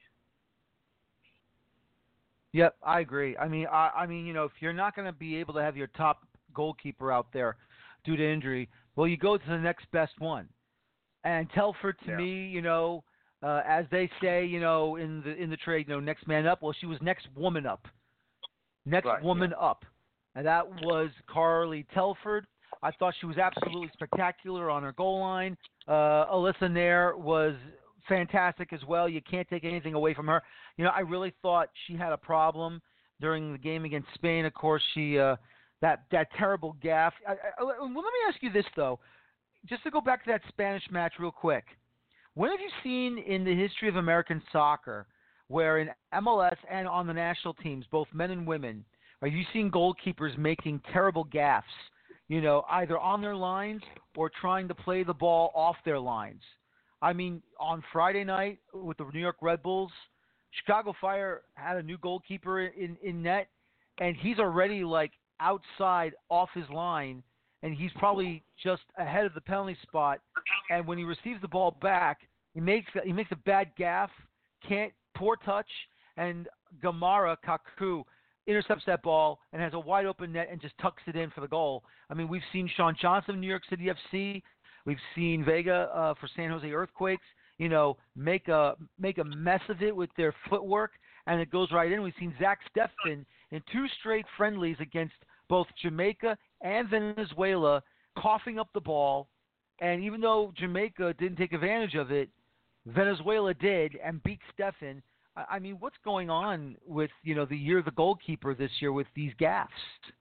S2: Yep, I agree. I mean, I, I mean, you know, if you're not going to be able to have your top goalkeeper out there due to injury, well, you go to the next best one. And Telford, to
S3: yeah.
S2: me, you know, uh, as they say, you know, in the in the trade, you know, next man up. Well, she was next woman up. Next
S3: right,
S2: woman
S3: yeah.
S2: up. And that was Carly Telford. I thought she was absolutely spectacular on her goal line. Uh, Alyssa Nair was fantastic as well. You can't take anything away from her. You know, I really thought she had a problem during the game against Spain. Of course, she uh, that that terrible gaffe. I, I, well, let me ask you this though, just to go back to that Spanish match real quick. When have you seen in the history of American soccer where in M L S and on the national teams, both men and women, are you seeing goalkeepers making terrible gaffes? You know, either on their lines or trying to play the ball off their lines. I mean, on Friday night with the New York Red Bulls, Chicago Fire had a new goalkeeper in, in net, and he's already like outside off his line, and he's probably just ahead of the penalty spot. And when he receives the ball back, he makes he makes a bad gaffe, can't poor touch, and Gamara Kaku intercepts that ball and has a wide open net and just tucks it in for the goal. I mean, we've seen Sean Johnson of New York City F C. We've seen Vega uh, for San Jose Earthquakes, you know, make a make a mess of it with their footwork, and it goes right in. We've seen Zach Steffen in two straight friendlies against both Jamaica and Venezuela coughing up the ball, and even though Jamaica didn't take advantage of it, Venezuela did and beat Steffen. I mean, what's going on with, you know, the year of the goalkeeper this year with these gaffes?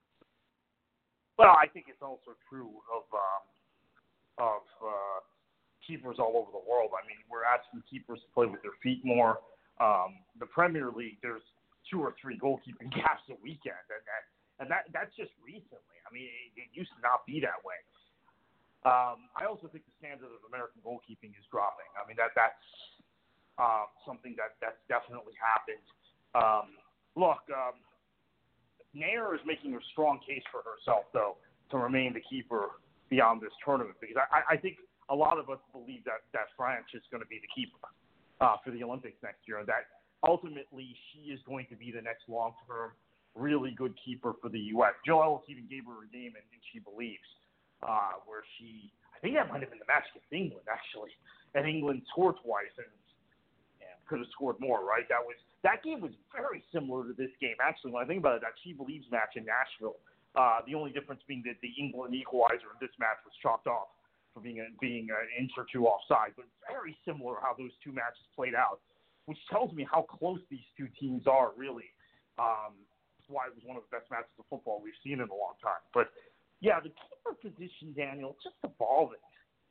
S3: Well, I think it's also true of um, of uh, keepers all over the world. I mean, we're asking keepers to play with their feet more. Um, the Premier League, there's two or three goalkeeping gaffes a weekend, and that, and that that's just recently. I mean, it, it used to not be that way. Um, I also think the standard of American goalkeeping is dropping. I mean, that that's um, something that that's definitely happened. Um, look, um, Nair is making a strong case for herself, though, to remain the keeper beyond this tournament, because I, I think a lot of us believe that, that France is going to be the keeper uh, for the Olympics next year, and that ultimately she is going to be the next long-term really good keeper for the U S. Jill Ellis even gave her a game, and, and she believes, uh, where she, I think that might have been the match against England, actually, and England scored twice and yeah, could have scored more, right? That was that game was very similar to this game, actually. When I think about it, that She Believes match in Nashville. Uh, the only difference being that the England equalizer in this match was chalked off for being a, being an inch or two offside. But it's very similar how those two matches played out, which tells me how close these two teams are, really. Um, that's why it was one of the best matches of football we've seen in a long time. But, yeah, the keeper position, Daniel, just evolving.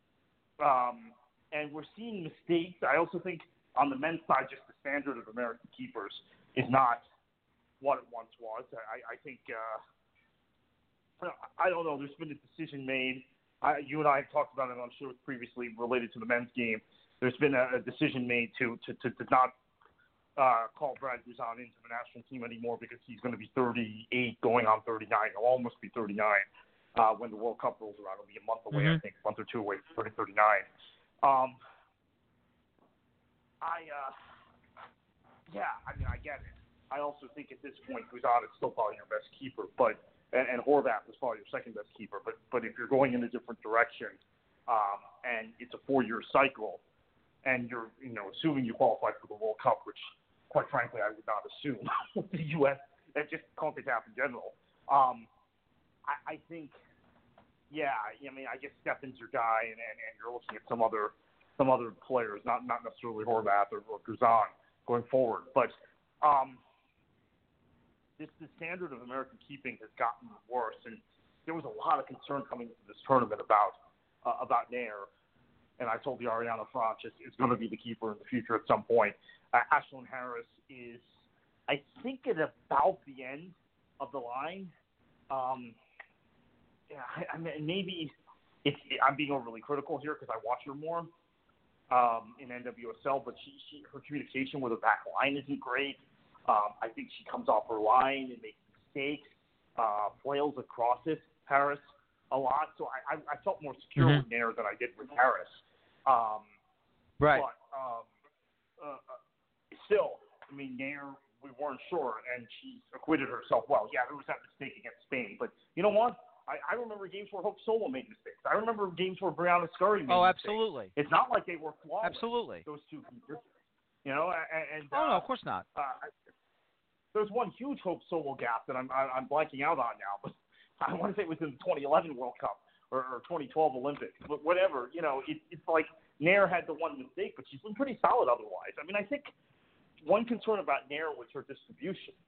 S3: Um, and we're seeing mistakes. I also think on the men's side, just the standard of American keepers is not what it once was. I, I think uh, – I don't know. There's been a decision made. I, you and I have talked about it, I'm sure, previously related to the men's game. There's been a, a decision made to to, to, to not uh, call Brad Guzan into the national team anymore because he's going to be thirty-eight, going on thirty-nine. He'll almost be thirty-nine uh, when the World Cup rolls around. It'll be a month away, mm-hmm. I think, a month or two away from thirty-nine. Um, I, uh, yeah, I mean, I get it. I also think at this point, Guzan is still probably your best keeper, but and, and Horvath is probably your second best keeper. But but if you're going in a different direction, um, and it's a four-year cycle, and you're you know assuming you qualify for the World Cup, which quite frankly I would not assume with the U S and just CONCACAF in general. Um, I, I think, yeah, I mean I guess Steffen's your guy, and, and, and you're looking at some other some other players, not not necessarily Horvath or, or Guzan going forward, but. Um, This, the standard of American keeping has gotten worse, and there was a lot of concern coming into this tournament about uh, about Nair. And I told you Ariana Franch is, is going to be the keeper in the future at some point. Uh, Ashlyn Harris is, I think, at about the end of the line. Um, yeah, I, I mean, maybe it's, it, I'm being overly critical here because I watch her more um, in N W S L, but she, she her communication with her back line isn't great. Um, I think she comes off her line and makes mistakes, uh, flails across it, Harris, a lot. So I, I, I felt more secure mm-hmm. with Nair than I did with Harris. Um,
S2: right.
S3: But um, uh, uh, still, I mean, Nair, we weren't sure, and she acquitted herself well. Yeah, there was that mistake against Spain. But you know what? I, I remember games where Hope Solo made mistakes. I remember games where Brianna Scurry made
S2: oh,
S3: mistakes.
S2: Oh, absolutely.
S3: It's not like they were flawless.
S2: Absolutely.
S3: Those two keepers. You know, and, and
S2: oh
S3: uh,
S2: no, of course not.
S3: Uh, There's one huge Hope Solo gap that I'm I'm blanking out on now, but I want to say it was in the twenty eleven World Cup or, or twenty twelve Olympics, but whatever. You know, it, it's like Nair had the one mistake, but she's been pretty solid otherwise. I mean, I think one concern about Nair was her distribution.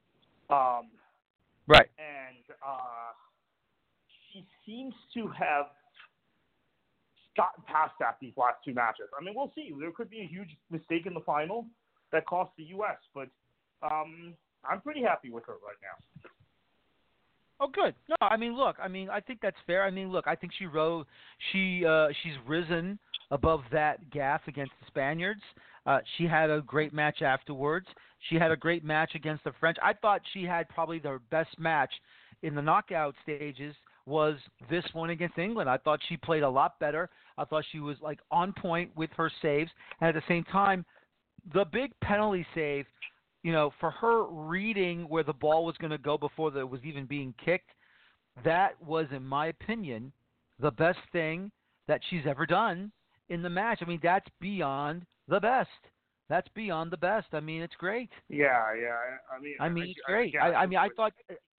S3: Um,
S2: Right.
S3: and uh, she seems to have gotten past that these last two matches. I mean, we'll see. There could be a huge mistake in the final that costs the U S, but um, I'm pretty happy with her right now.
S2: Oh, good. No, I mean, look, I mean, I think that's fair. I mean, look, I think she rose, she, uh, she's risen above that gaffe against the Spaniards. Uh, she had a great match afterwards. She had a great match against the French. I thought she had probably the best match in the knockout stages was this one against England. I thought she played a lot better. I thought she was like on point with her saves, and at the same time, the big penalty save, you know, for her reading where the ball was going to go before it was even being kicked, that was, in my opinion, the best thing that she's ever done in the match. I mean, that's beyond the best. That's beyond the best. I mean, it's great.
S3: Yeah, yeah. I mean,
S2: I mean,
S3: I,
S2: it's great.
S3: I,
S2: I, I mean, I thought.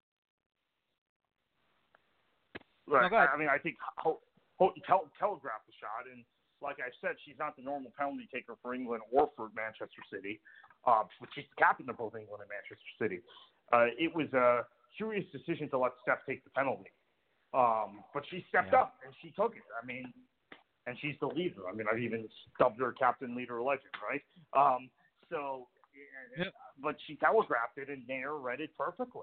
S3: Right.
S2: No, go ahead.
S3: I mean, I think Houghton tel- telegraphed the shot, and like I said, she's not the normal penalty taker for England or for Manchester City, uh, but she's the captain of both England and Manchester City. Uh, it was a curious decision to let Steph take the penalty, um, but she stepped
S2: Yeah.
S3: up and she took it. I mean, and she's the leader. I mean, I've even dubbed her captain, leader, legend, right? Um, so,
S2: Yeah.
S3: but she telegraphed it, and Nair read it perfectly.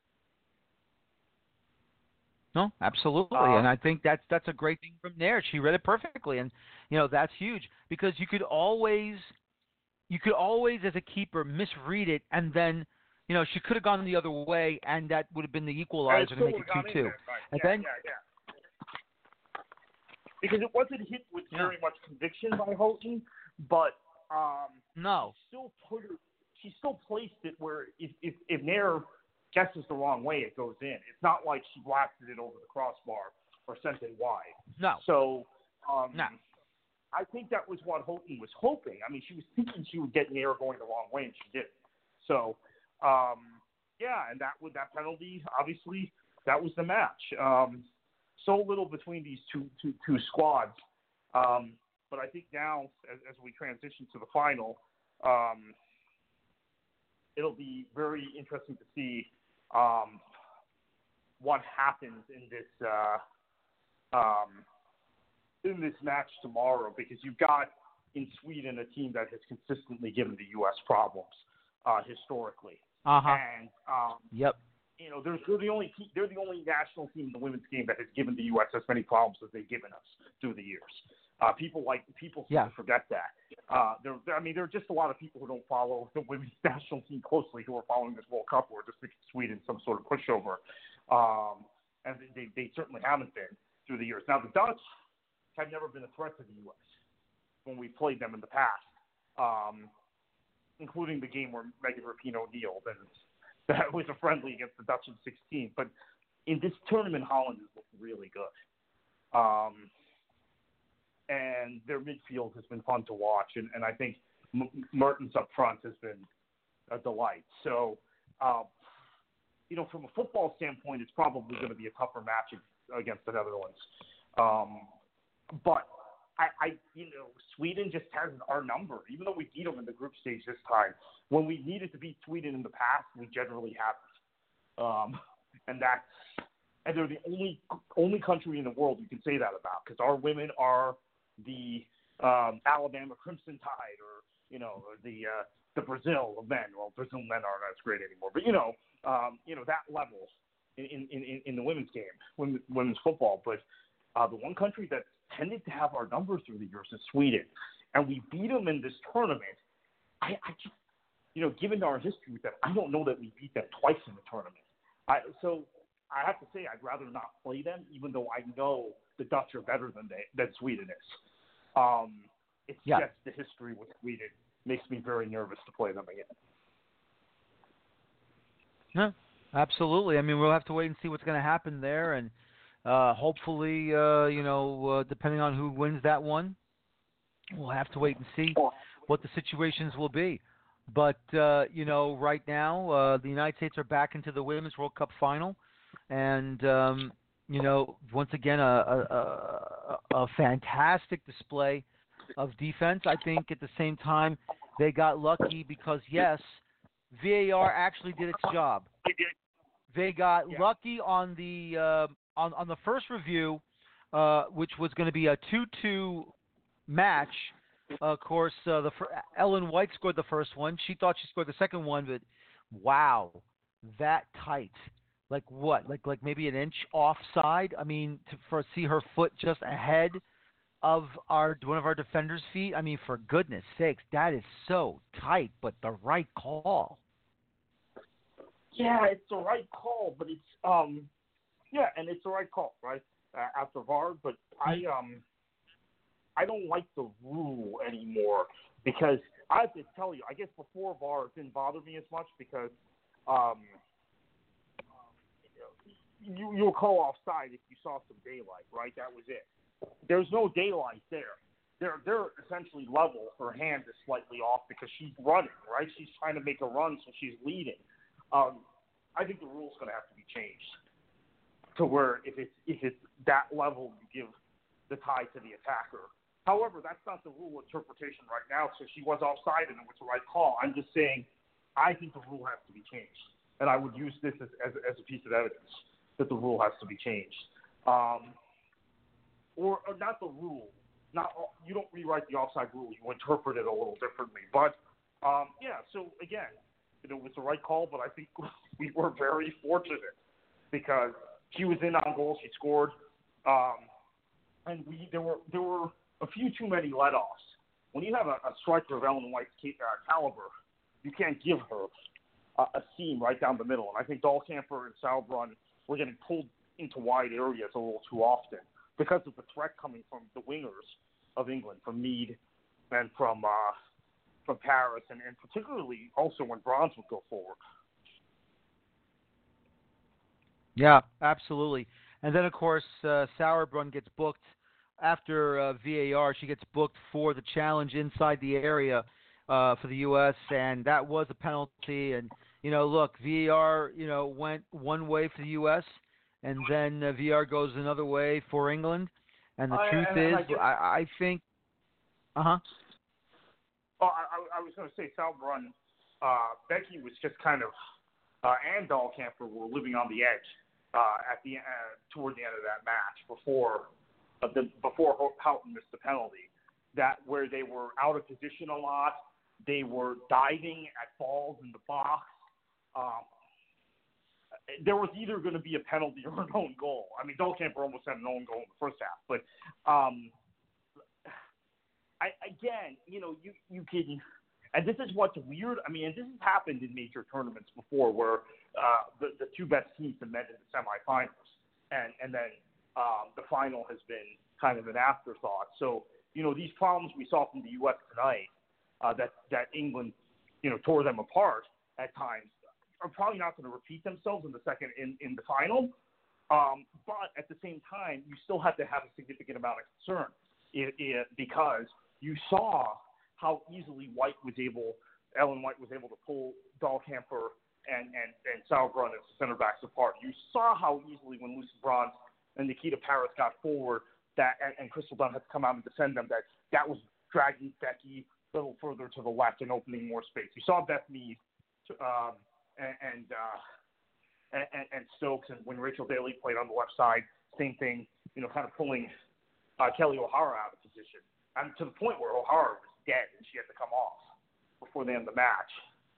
S2: No, absolutely,
S3: Um,
S2: and I think that's that's a great thing from there. She read it perfectly, and you know that's huge because you could always, you could always as a keeper misread it, and then you know she could have gone the other way, and that would have been the
S3: And
S2: equalizer
S3: it
S2: to make
S3: still
S2: it
S3: would've
S2: two
S3: gone
S2: two.
S3: in there, right.
S2: And
S3: yeah,
S2: then
S3: yeah, yeah. Because it wasn't hit with
S2: Yeah.
S3: very much conviction by Houghton, but um,
S2: no,
S3: she still put her, she still placed it where if if, if Nair guesses the wrong way, it goes in. It's not like she blasted it over the crossbar or sent it wide.
S2: no,
S3: So um,
S2: no.
S3: I think that was what Houghton was hoping. I mean, she was thinking she would get Nair going the wrong way, and she did. So um, yeah, and that with that penalty, obviously, that was the match. Um, so little between these two two, two squads. Um, but I think now, as, as we transition to the final, um, it'll be very interesting to see um, what happens in this uh, um, in this match tomorrow, because you've got in Sweden a team that has consistently given the U S problems uh, historically,
S2: Uh huh.
S3: and um,
S2: Yep.
S3: you know they're, they're the only te- they're the only national team in the women's game that has given the U S as many problems as they've given us through the years. Uh, people like people seem
S2: Yeah.
S3: to forget that. Uh, there, I mean, there are just a lot of people who don't follow the women's national team closely who are following this World Cup, or just think Sweden's some sort of pushover, um, and they, they certainly haven't been through the years. Now, the Dutch have never been a threat to the U S when we played them in the past, um, including the game where Megan Rapinoe kneeled, and that was a friendly against the Dutch in sixteen. But in this tournament, Holland has looked really good. Um, and their midfield has been fun to watch, and, and I think M- Mertens up front has been a delight. So, uh, you know, from a football standpoint, it's probably going to be a tougher match against the Netherlands. Um, but I, I, you know, Sweden just has our number. Even though we beat them in the group stage this time, when we needed to beat Sweden in the past, we generally haven't. Um, and that's and they're the only only country in the world you can say that about, because our women are the um, Alabama Crimson Tide, or you know, the uh, the Brazil of men. Well, Brazil men aren't as great anymore, but you know, um, you know that level in in, in, in the women's game, women's, women's football. But uh, the one country that tended to have our numbers through the years is Sweden, and we beat them in this tournament. I, I just, you know, given our history with them, I don't know that we beat them twice in the tournament. I, so I have to say I'd rather not play them, even though I know the Dutch are better than they than Sweden is. Um, it's
S2: Yeah.
S3: just the history with Sweden makes me very nervous to play them again.
S2: No, absolutely. I mean, we'll have to wait and see what's going to happen there, and uh, hopefully, uh, you know, uh, depending on who wins that one, we'll have to wait and see what the situations will be. But uh, you know, right now, uh, the United States are back into the Women's World Cup final, and um, you know, once again, a, a, a, a fantastic display of defense. I think at the same time, they got lucky because yes, V A R actually did its job. They got
S3: Yeah.
S2: lucky on the uh, on on the first review, uh, which was going to be a two two match. Of course, uh, the fir- Ellen White scored the first one. She thought she scored the second one, but wow, that tight. Like what? Like like maybe an inch offside. I mean, to, for see her foot just ahead of our one of our defenders' feet. I mean, for goodness sakes, that is so tight, but the right call.
S3: Yeah, it's the right call, but it's um, yeah, and it's the right call, right? Uh, after V A R, but I um, I don't like the rule anymore because I have to tell you, I guess before V A R it didn't bother me as much because um, you you'll call offside if you saw some daylight, right? That was it. There's no daylight there. They're they're essentially level. Her hand is slightly off because she's running, right? She's trying to make a run, so she's leading. Um, I think the rule's going to have to be changed to where if it's if it's that level, you give the tie to the attacker. However, that's not the rule interpretation right now. So she was offside and it was the right call. I'm just saying, I think the rule has to be changed, and I would use this as as, as a piece of evidence that the rule has to be changed. Um, or, or not the rule. Not you don't rewrite the offside rule. You interpret it a little differently. But um, yeah. So again. It was the right call, but I think we were very fortunate because she was in on goal, she scored, um, and we there were there were a few too many let-offs. When you have a, a striker of Ellen White's uh, caliber, you can't give her uh, a seam right down the middle. And I think Dahlkamper and Sauerbrunn were getting pulled into wide areas a little too often because of the threat coming from the wingers of England, from Mead and from uh, from Paris, and, and particularly also when Bronze would go forward.
S2: Yeah, absolutely. And then, of course, uh, Sauerbrunn gets booked after uh, V A R. She gets booked for the challenge inside the area uh, for the U S, and that was a penalty. And, you know, look, V A R, you know, went one way for the U S, and then uh, V A R goes another way for England. And the
S3: I,
S2: truth
S3: and,
S2: is,
S3: and I, guess,
S2: I, I think – uh-huh.
S3: Oh, I, I was going to say Sauerbrunn, uh, Becky was just kind of, uh, and Dahlkamper were living on the edge uh, at the uh, toward the end of that match before uh, the before Houghton missed the penalty. That where they were out of position a lot, they were diving at balls in the box. Um, there was either going to be a penalty or an own goal. I mean, Dahlkamper almost had an own goal in the first half, but. Um, I, again, you know, you, you can, and this is what's weird. I mean, and this has happened in major tournaments before where uh, the, the two best teams have met in the semifinals, and, and then um, the final has been kind of an afterthought. So, you know, these problems we saw from the U S tonight, uh, that, that England, you know, tore them apart at times, are probably not going to repeat themselves in the second, in, in the final. Um, but at the same time, you still have to have a significant amount of concern it, it, because you saw how easily White was able, Ellen White was able to pull Dahlkamper and, and, and Sauerbrunn as center backs apart. You saw how easily when Lucy Bronze and Nikita Paris got forward that, and, and Crystal Dunn had to come out and defend them, that that was dragging Becky a little further to the left and opening more space. You saw Beth Mead um, and, and, uh, and, and Stokes, and when Rachel Daly played on the left side, same thing, you know, kind of pulling uh, Kelly O'Hara out of position. And to the point where O'Hara was dead and she had to come off before the end of the match.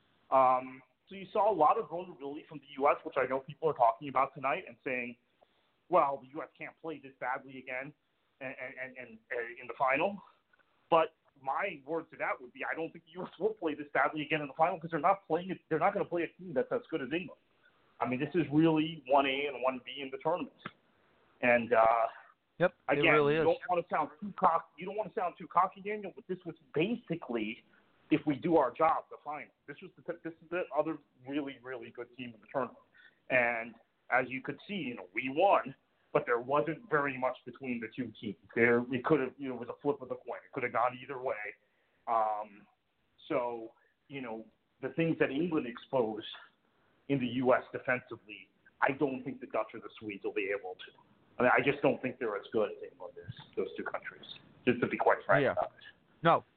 S3: Um, so you saw a lot of vulnerability from the U S, which I know people are talking about tonight and saying, well, the U S can't play this badly again and, and, and, and, and in the final. But my word to that would be I don't think the U S will play this badly again in the final because they're not playing it. They're not going to play a team that's as good as England. I mean, this is really one A and one B in the tournament. And, uh,
S2: Yep,
S3: Again,
S2: it really
S3: you
S2: is.
S3: don't want to sound too cocky. You don't want to sound too cocky, Daniel. But this was basically, if we do our job, the final. This was the this is the other really really good team in the tournament. And as you could see, you know, we won, but there wasn't very much between the two teams. There, it could have, you know, it was a flip of the coin. It could have gone either way. Um, so, you know, the things that England exposed in the U S defensively, I don't think the Dutch or the Swedes will be able to. I mean, I just don't think they're as good as England is, those two countries, just to be quite frank
S2: Yeah.
S3: about it.
S2: No,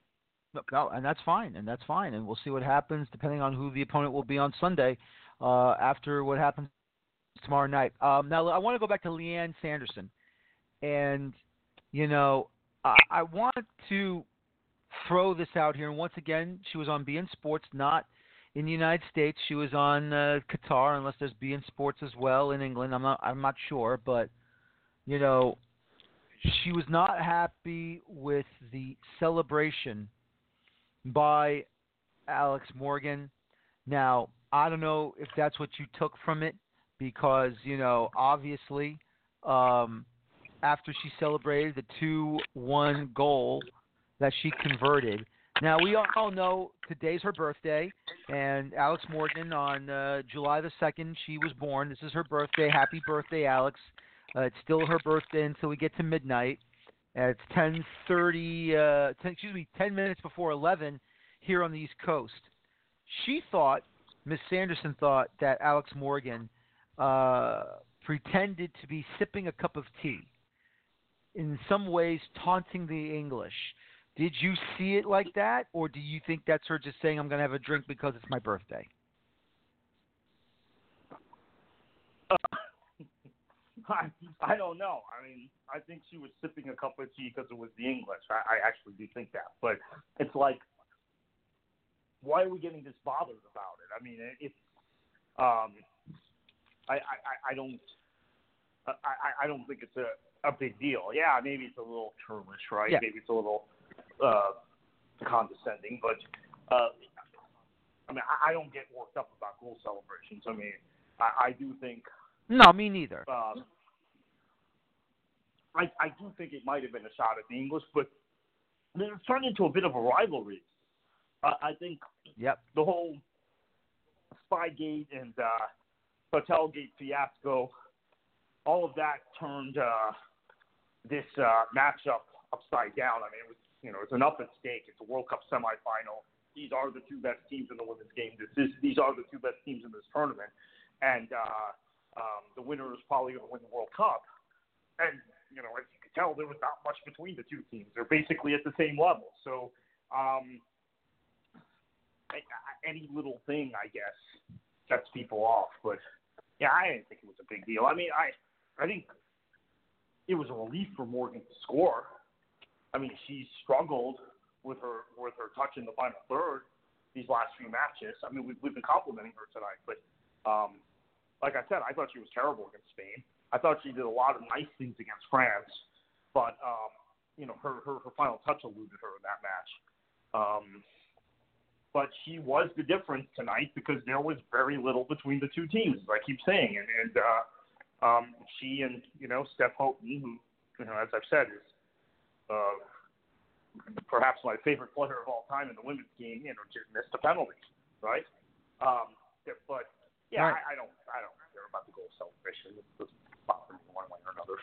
S2: No, no, and that's fine, and that's fine, and we'll see what happens depending on who the opponent will be on Sunday uh, after what happens tomorrow night. Um, now, I want to go back to Leanne Sanderson, and you know, I, I want to throw this out here. And once again, she was on B N Sports, not in the United States. She was on uh, Qatar, unless there's B N Sports as well in England. I'm not, I'm not sure, but you know, she was not happy with the celebration by Alex Morgan. Now, I don't know if that's what you took from it, because, you know, obviously, um, after she celebrated the two one goal that she converted. Now, we all know today's her birthday, and Alex Morgan on uh, July the second, she was born. This is her birthday. Happy birthday, Alex. Uh, it's still her birthday until we get to midnight. Uh, it's ten thirty, uh, ten, excuse me, ten minutes before eleven here on the East Coast. She thought, Miss Sanderson thought, that Alex Morgan uh, pretended to be sipping a cup of tea, in some ways taunting the English. Did you see it like that, or do you think that's her just saying, I'm going to have a drink because it's my birthday?
S3: I, I don't know. I mean, I think she was sipping a cup of tea because it was the English. I, I actually do think that. But it's like, why are we getting this bothered about it? I mean, it, it's, um, I, I, I don't, I, I don't think it's a, a big deal. Yeah, maybe it's a little churlish, right?
S2: Yeah.
S3: Maybe it's a little uh, condescending, but uh, I mean, I, I don't get worked up about goal celebrations. I mean, I, I do think.
S2: No, me neither.
S3: Um, I, I do think it might have been a shot at the English, but I mean, it's turned into a bit of a rivalry. Uh, I think
S2: Yep.
S3: the whole Spygate and uh, Hotelgate fiasco, all of that turned uh, this uh, matchup upside down. I mean, it was, you know, it's enough at stake. It's a World Cup semifinal. These are the two best teams in the women's game. This is, these are the two best teams in this tournament. And uh, um, the winner is probably going to win the World Cup. And, you know, as you can tell, there was not much between the two teams. They're basically at the same level. So um, I, I, any little thing, I guess, sets people off. But, yeah, I didn't think it was a big deal. I mean, I, I think it was a relief for Morgan to score. I mean, she struggled with her with her touch in the final third these last few matches. I mean, we've, we've been complimenting her tonight, but um, like I said, I thought she was terrible against Spain. I thought she did a lot of nice things against France, but um, you know, her, her her final touch eluded her in that match. Um, but she was the difference tonight because there was very little between the two teams, as I keep saying, and and uh, um, she and you know Steph Houghton, who you know, as I've said, is Uh, perhaps my favorite player of all time in the women's game, you know, just missed a penalty, right? Um, but yeah,
S2: right.
S3: I, I don't, I don't care about the goal celebration. It doesn't bother me one way or another.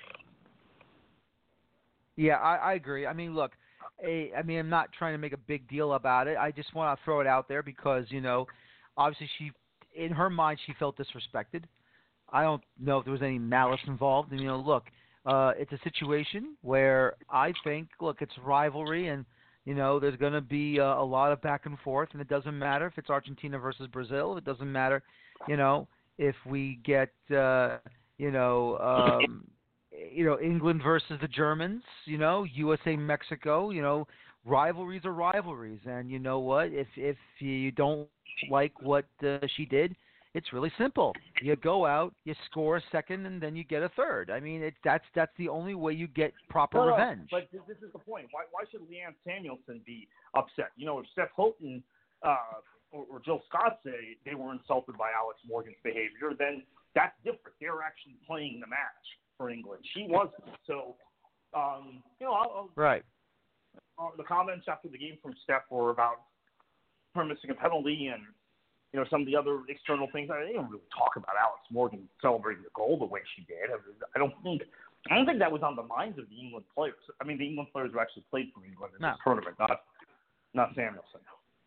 S2: Yeah, I, I agree. I mean, look, a, I mean, I'm not trying to make a big deal about it. I just want to throw it out there because, you know, obviously she, in her mind, she felt disrespected. I don't know if there was any malice involved. And, you know, look, Uh, it's a situation where I think, look, it's rivalry, and you know there's going to be a, a lot of back and forth, and it doesn't matter if it's Argentina versus Brazil. It doesn't matter, you know, if we get, uh, you know, um, you know, England versus the Germans. You know, U S A Mexico. You know, rivalries are rivalries, and you know what? If if you don't like what uh, she did. It's really simple. You go out, you score a second, and then you get a third. I mean, it, that's that's the only way you get proper
S3: no,
S2: revenge.
S3: No, but this, this is the point. Why why should Leanne Samuelson be upset? You know, if Steph Houghton uh, or, or Jill Scott say they were insulted by Alex Morgan's behavior, then that's different. They're actually playing the match for England. She wasn't. So, um, you know, I'll, I'll,
S2: right.
S3: Uh, the comments after the game from Steph were about her missing a penalty and. You know, some of the other external things. I didn't really talk about Alex Morgan celebrating the goal the way she did. I don't think, I don't think that was on the minds of the England players. I mean, the England players who actually played for England in
S2: No.
S3: this tournament, not, not Samuelson.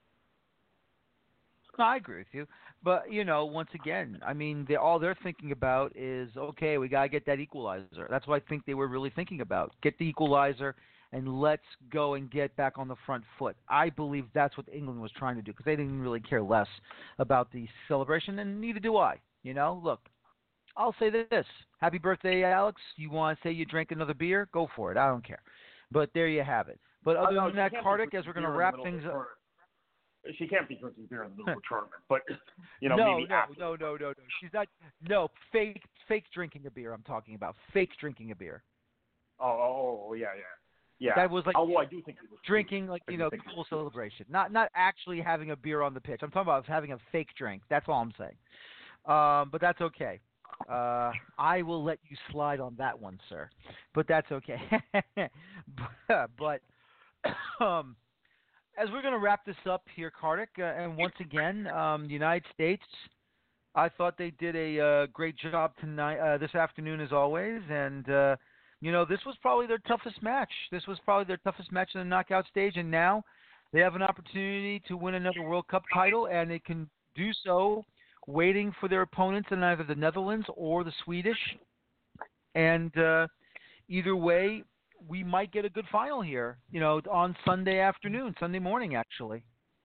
S2: No, I agree with you. But you know, once again, I mean, they, all they're thinking about is, okay, we gotta get that equalizer. That's what I think they were really thinking about. Get the equalizer, and let's go and get back on the front foot. I believe that's what England was trying to do because they didn't really care less about the celebration, and neither do I. You know, look, I'll say this. Happy birthday, Alex. You want to say you drank another beer? Go for it. I don't care. But there you have it. But other
S3: oh, no,
S2: than that,
S3: she
S2: Kartik, as we're going to wrap things up.
S3: She can't be drinking beer in the middle of a tournament, but you know,
S2: no,
S3: maybe
S2: no,
S3: after.
S2: no, no, no, no. She's not. No, fake, fake drinking a beer. I'm talking about fake drinking a beer.
S3: Oh, oh, oh yeah, yeah, yeah.
S2: That was like
S3: although I do think it was
S2: drinking, like
S3: I
S2: you
S3: do
S2: know,
S3: think
S2: the full celebration. Not, not actually having a beer on the pitch. I'm talking about having a fake drink. That's all I'm saying. Um, but that's okay. Uh, I will let you slide on that one, sir. But that's okay. but, but um. As we're going to wrap this up here, Kartik, uh, and once again, um, the United States, I thought they did a uh, great job tonight, uh, this afternoon, as always. And uh, you know, this was probably their toughest match. This was probably their toughest match in the knockout stage, and now they have an opportunity to win another World Cup title, and they can do so waiting for their opponents in either the Netherlands or the Swedish. And uh, either way, we might get a good final here, you know, on Sunday afternoon, Sunday morning, actually.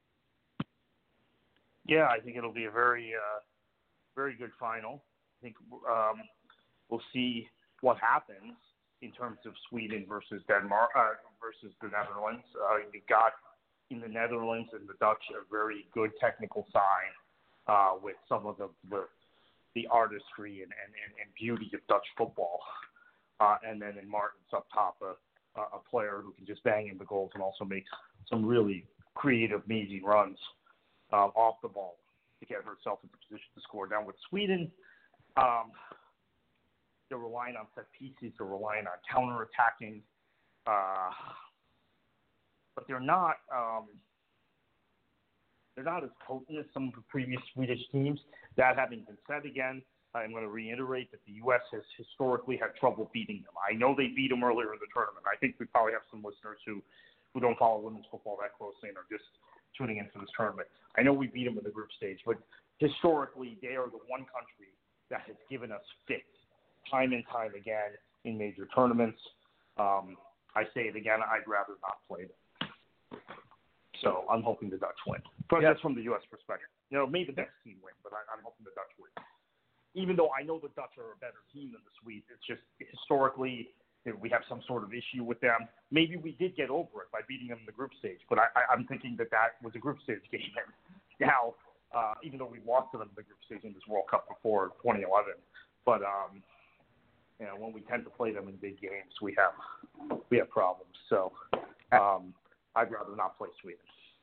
S3: Yeah, I think it'll be a very, uh, very good final. I think um, we'll see what happens in terms of Sweden versus Denmark uh, versus the Netherlands. Uh, you've got in the Netherlands and the Dutch a very good technical side uh, with some of the the, the artistry and, and, and, and beauty of Dutch football. Uh, and then in Martens up top, a, a player who can just bang in the goals and also make some really creative, amazing runs uh, off the ball to get herself into position to score. Down with Sweden, um, they're relying on set pieces, they're relying on counterattacking, uh, but they're not um, they're not as potent as some of the previous Swedish teams. That having been said, again, I'm going to reiterate that the U S has historically had trouble beating them. I know they beat them earlier in the tournament. I think we probably have some listeners who, who don't follow women's football that closely and are just tuning into this tournament. I know we beat them in the group stage, but historically they are the one country that has given us fits time and time again in major tournaments. Um, I say it again, I'd rather not play them. So I'm hoping the Dutch win. But
S2: yep.
S3: That's from the U S perspective. You know, may the best team win, but I, I'm hoping the Dutch win. Even though I know the Dutch are a better team than the Swedes, it's just historically you know, we have some sort of issue with them. Maybe we did get over it by beating them in the group stage, but I, I, I'm thinking that that was a group stage game. Now, uh, even though we lost to them in the group stage in this World Cup before twenty eleven, but um, you know, when we tend to play them in big games, we have we have problems. So um, I'd rather not play Sweden.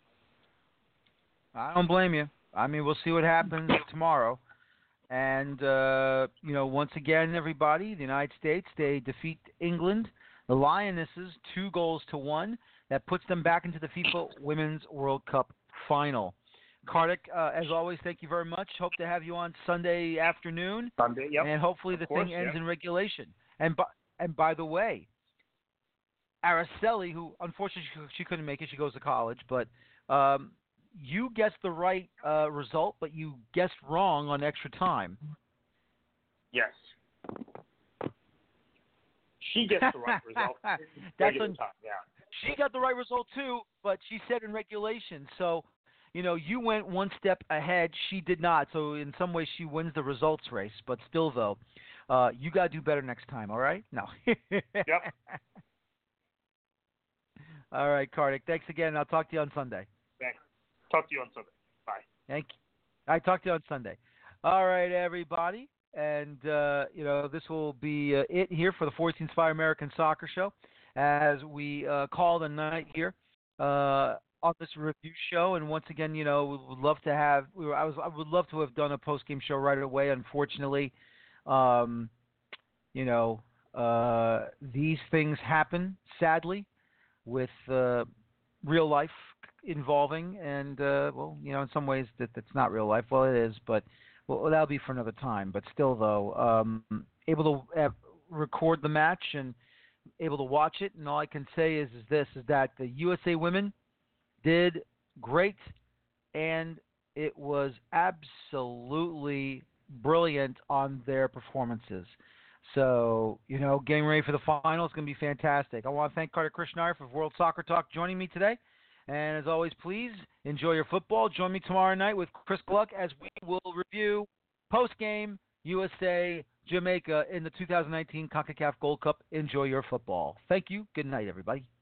S2: I don't blame you. I mean, we'll see what happens tomorrow. And, uh, you know, once again, everybody, the United States, they defeat England, the Lionesses, two goals to one. That puts them back into the FIFA Women's World Cup final. Kartik, uh, as always, thank you very much. Hope to have you on Sunday afternoon.
S3: Sunday, yep.
S2: And hopefully the
S3: course,
S2: thing ends
S3: yeah.
S2: in regulation. And by, and by the way, Araceli, who unfortunately she, she couldn't make it, she goes to college, but um, – you guessed the right uh, result, but you guessed wrong on extra time.
S3: Yes. She gets the right result.
S2: That's un-
S3: time, yeah.
S2: She got the right result too, but she said in regulation. So, you know, you went one step ahead. She did not. So in some ways, she wins the results race. But still, though, uh, you got to do better next time. All right? No.
S3: Yep.
S2: All right, Kartik. Thanks again. I'll talk to you on Sunday.
S3: Thanks. Talk to you on Sunday. Bye.
S2: Thank you. I talk to you on Sunday. All right, everybody. And, uh, you know, this will be uh, it here for the fourteenth Fire American Soccer Show as we uh, call the night here uh, on this review show. And once again, you know, we would love to have – I was I would love to have done a post-game show right away. Unfortunately, um, you know, uh, these things happen, sadly, with uh, real life involving, and uh, well, you know, in some ways that that's not real life. Well, it is, but well, that'll be for another time. But still, though, um, able to have, record the match and able to watch it, and all I can say is, is this: is that the U S A women did great, and it was absolutely brilliant on their performances. So, you know, getting ready for the final is going to be fantastic. I want to thank Carter Krishnaiyer for World Soccer Talk joining me today. And as always, please enjoy your football. Join me tomorrow night with Chris Gluck as we will review post-game U S A Jamaica in the two thousand nineteen CONCACAF Gold Cup. Enjoy your football. Thank you. Good night, everybody.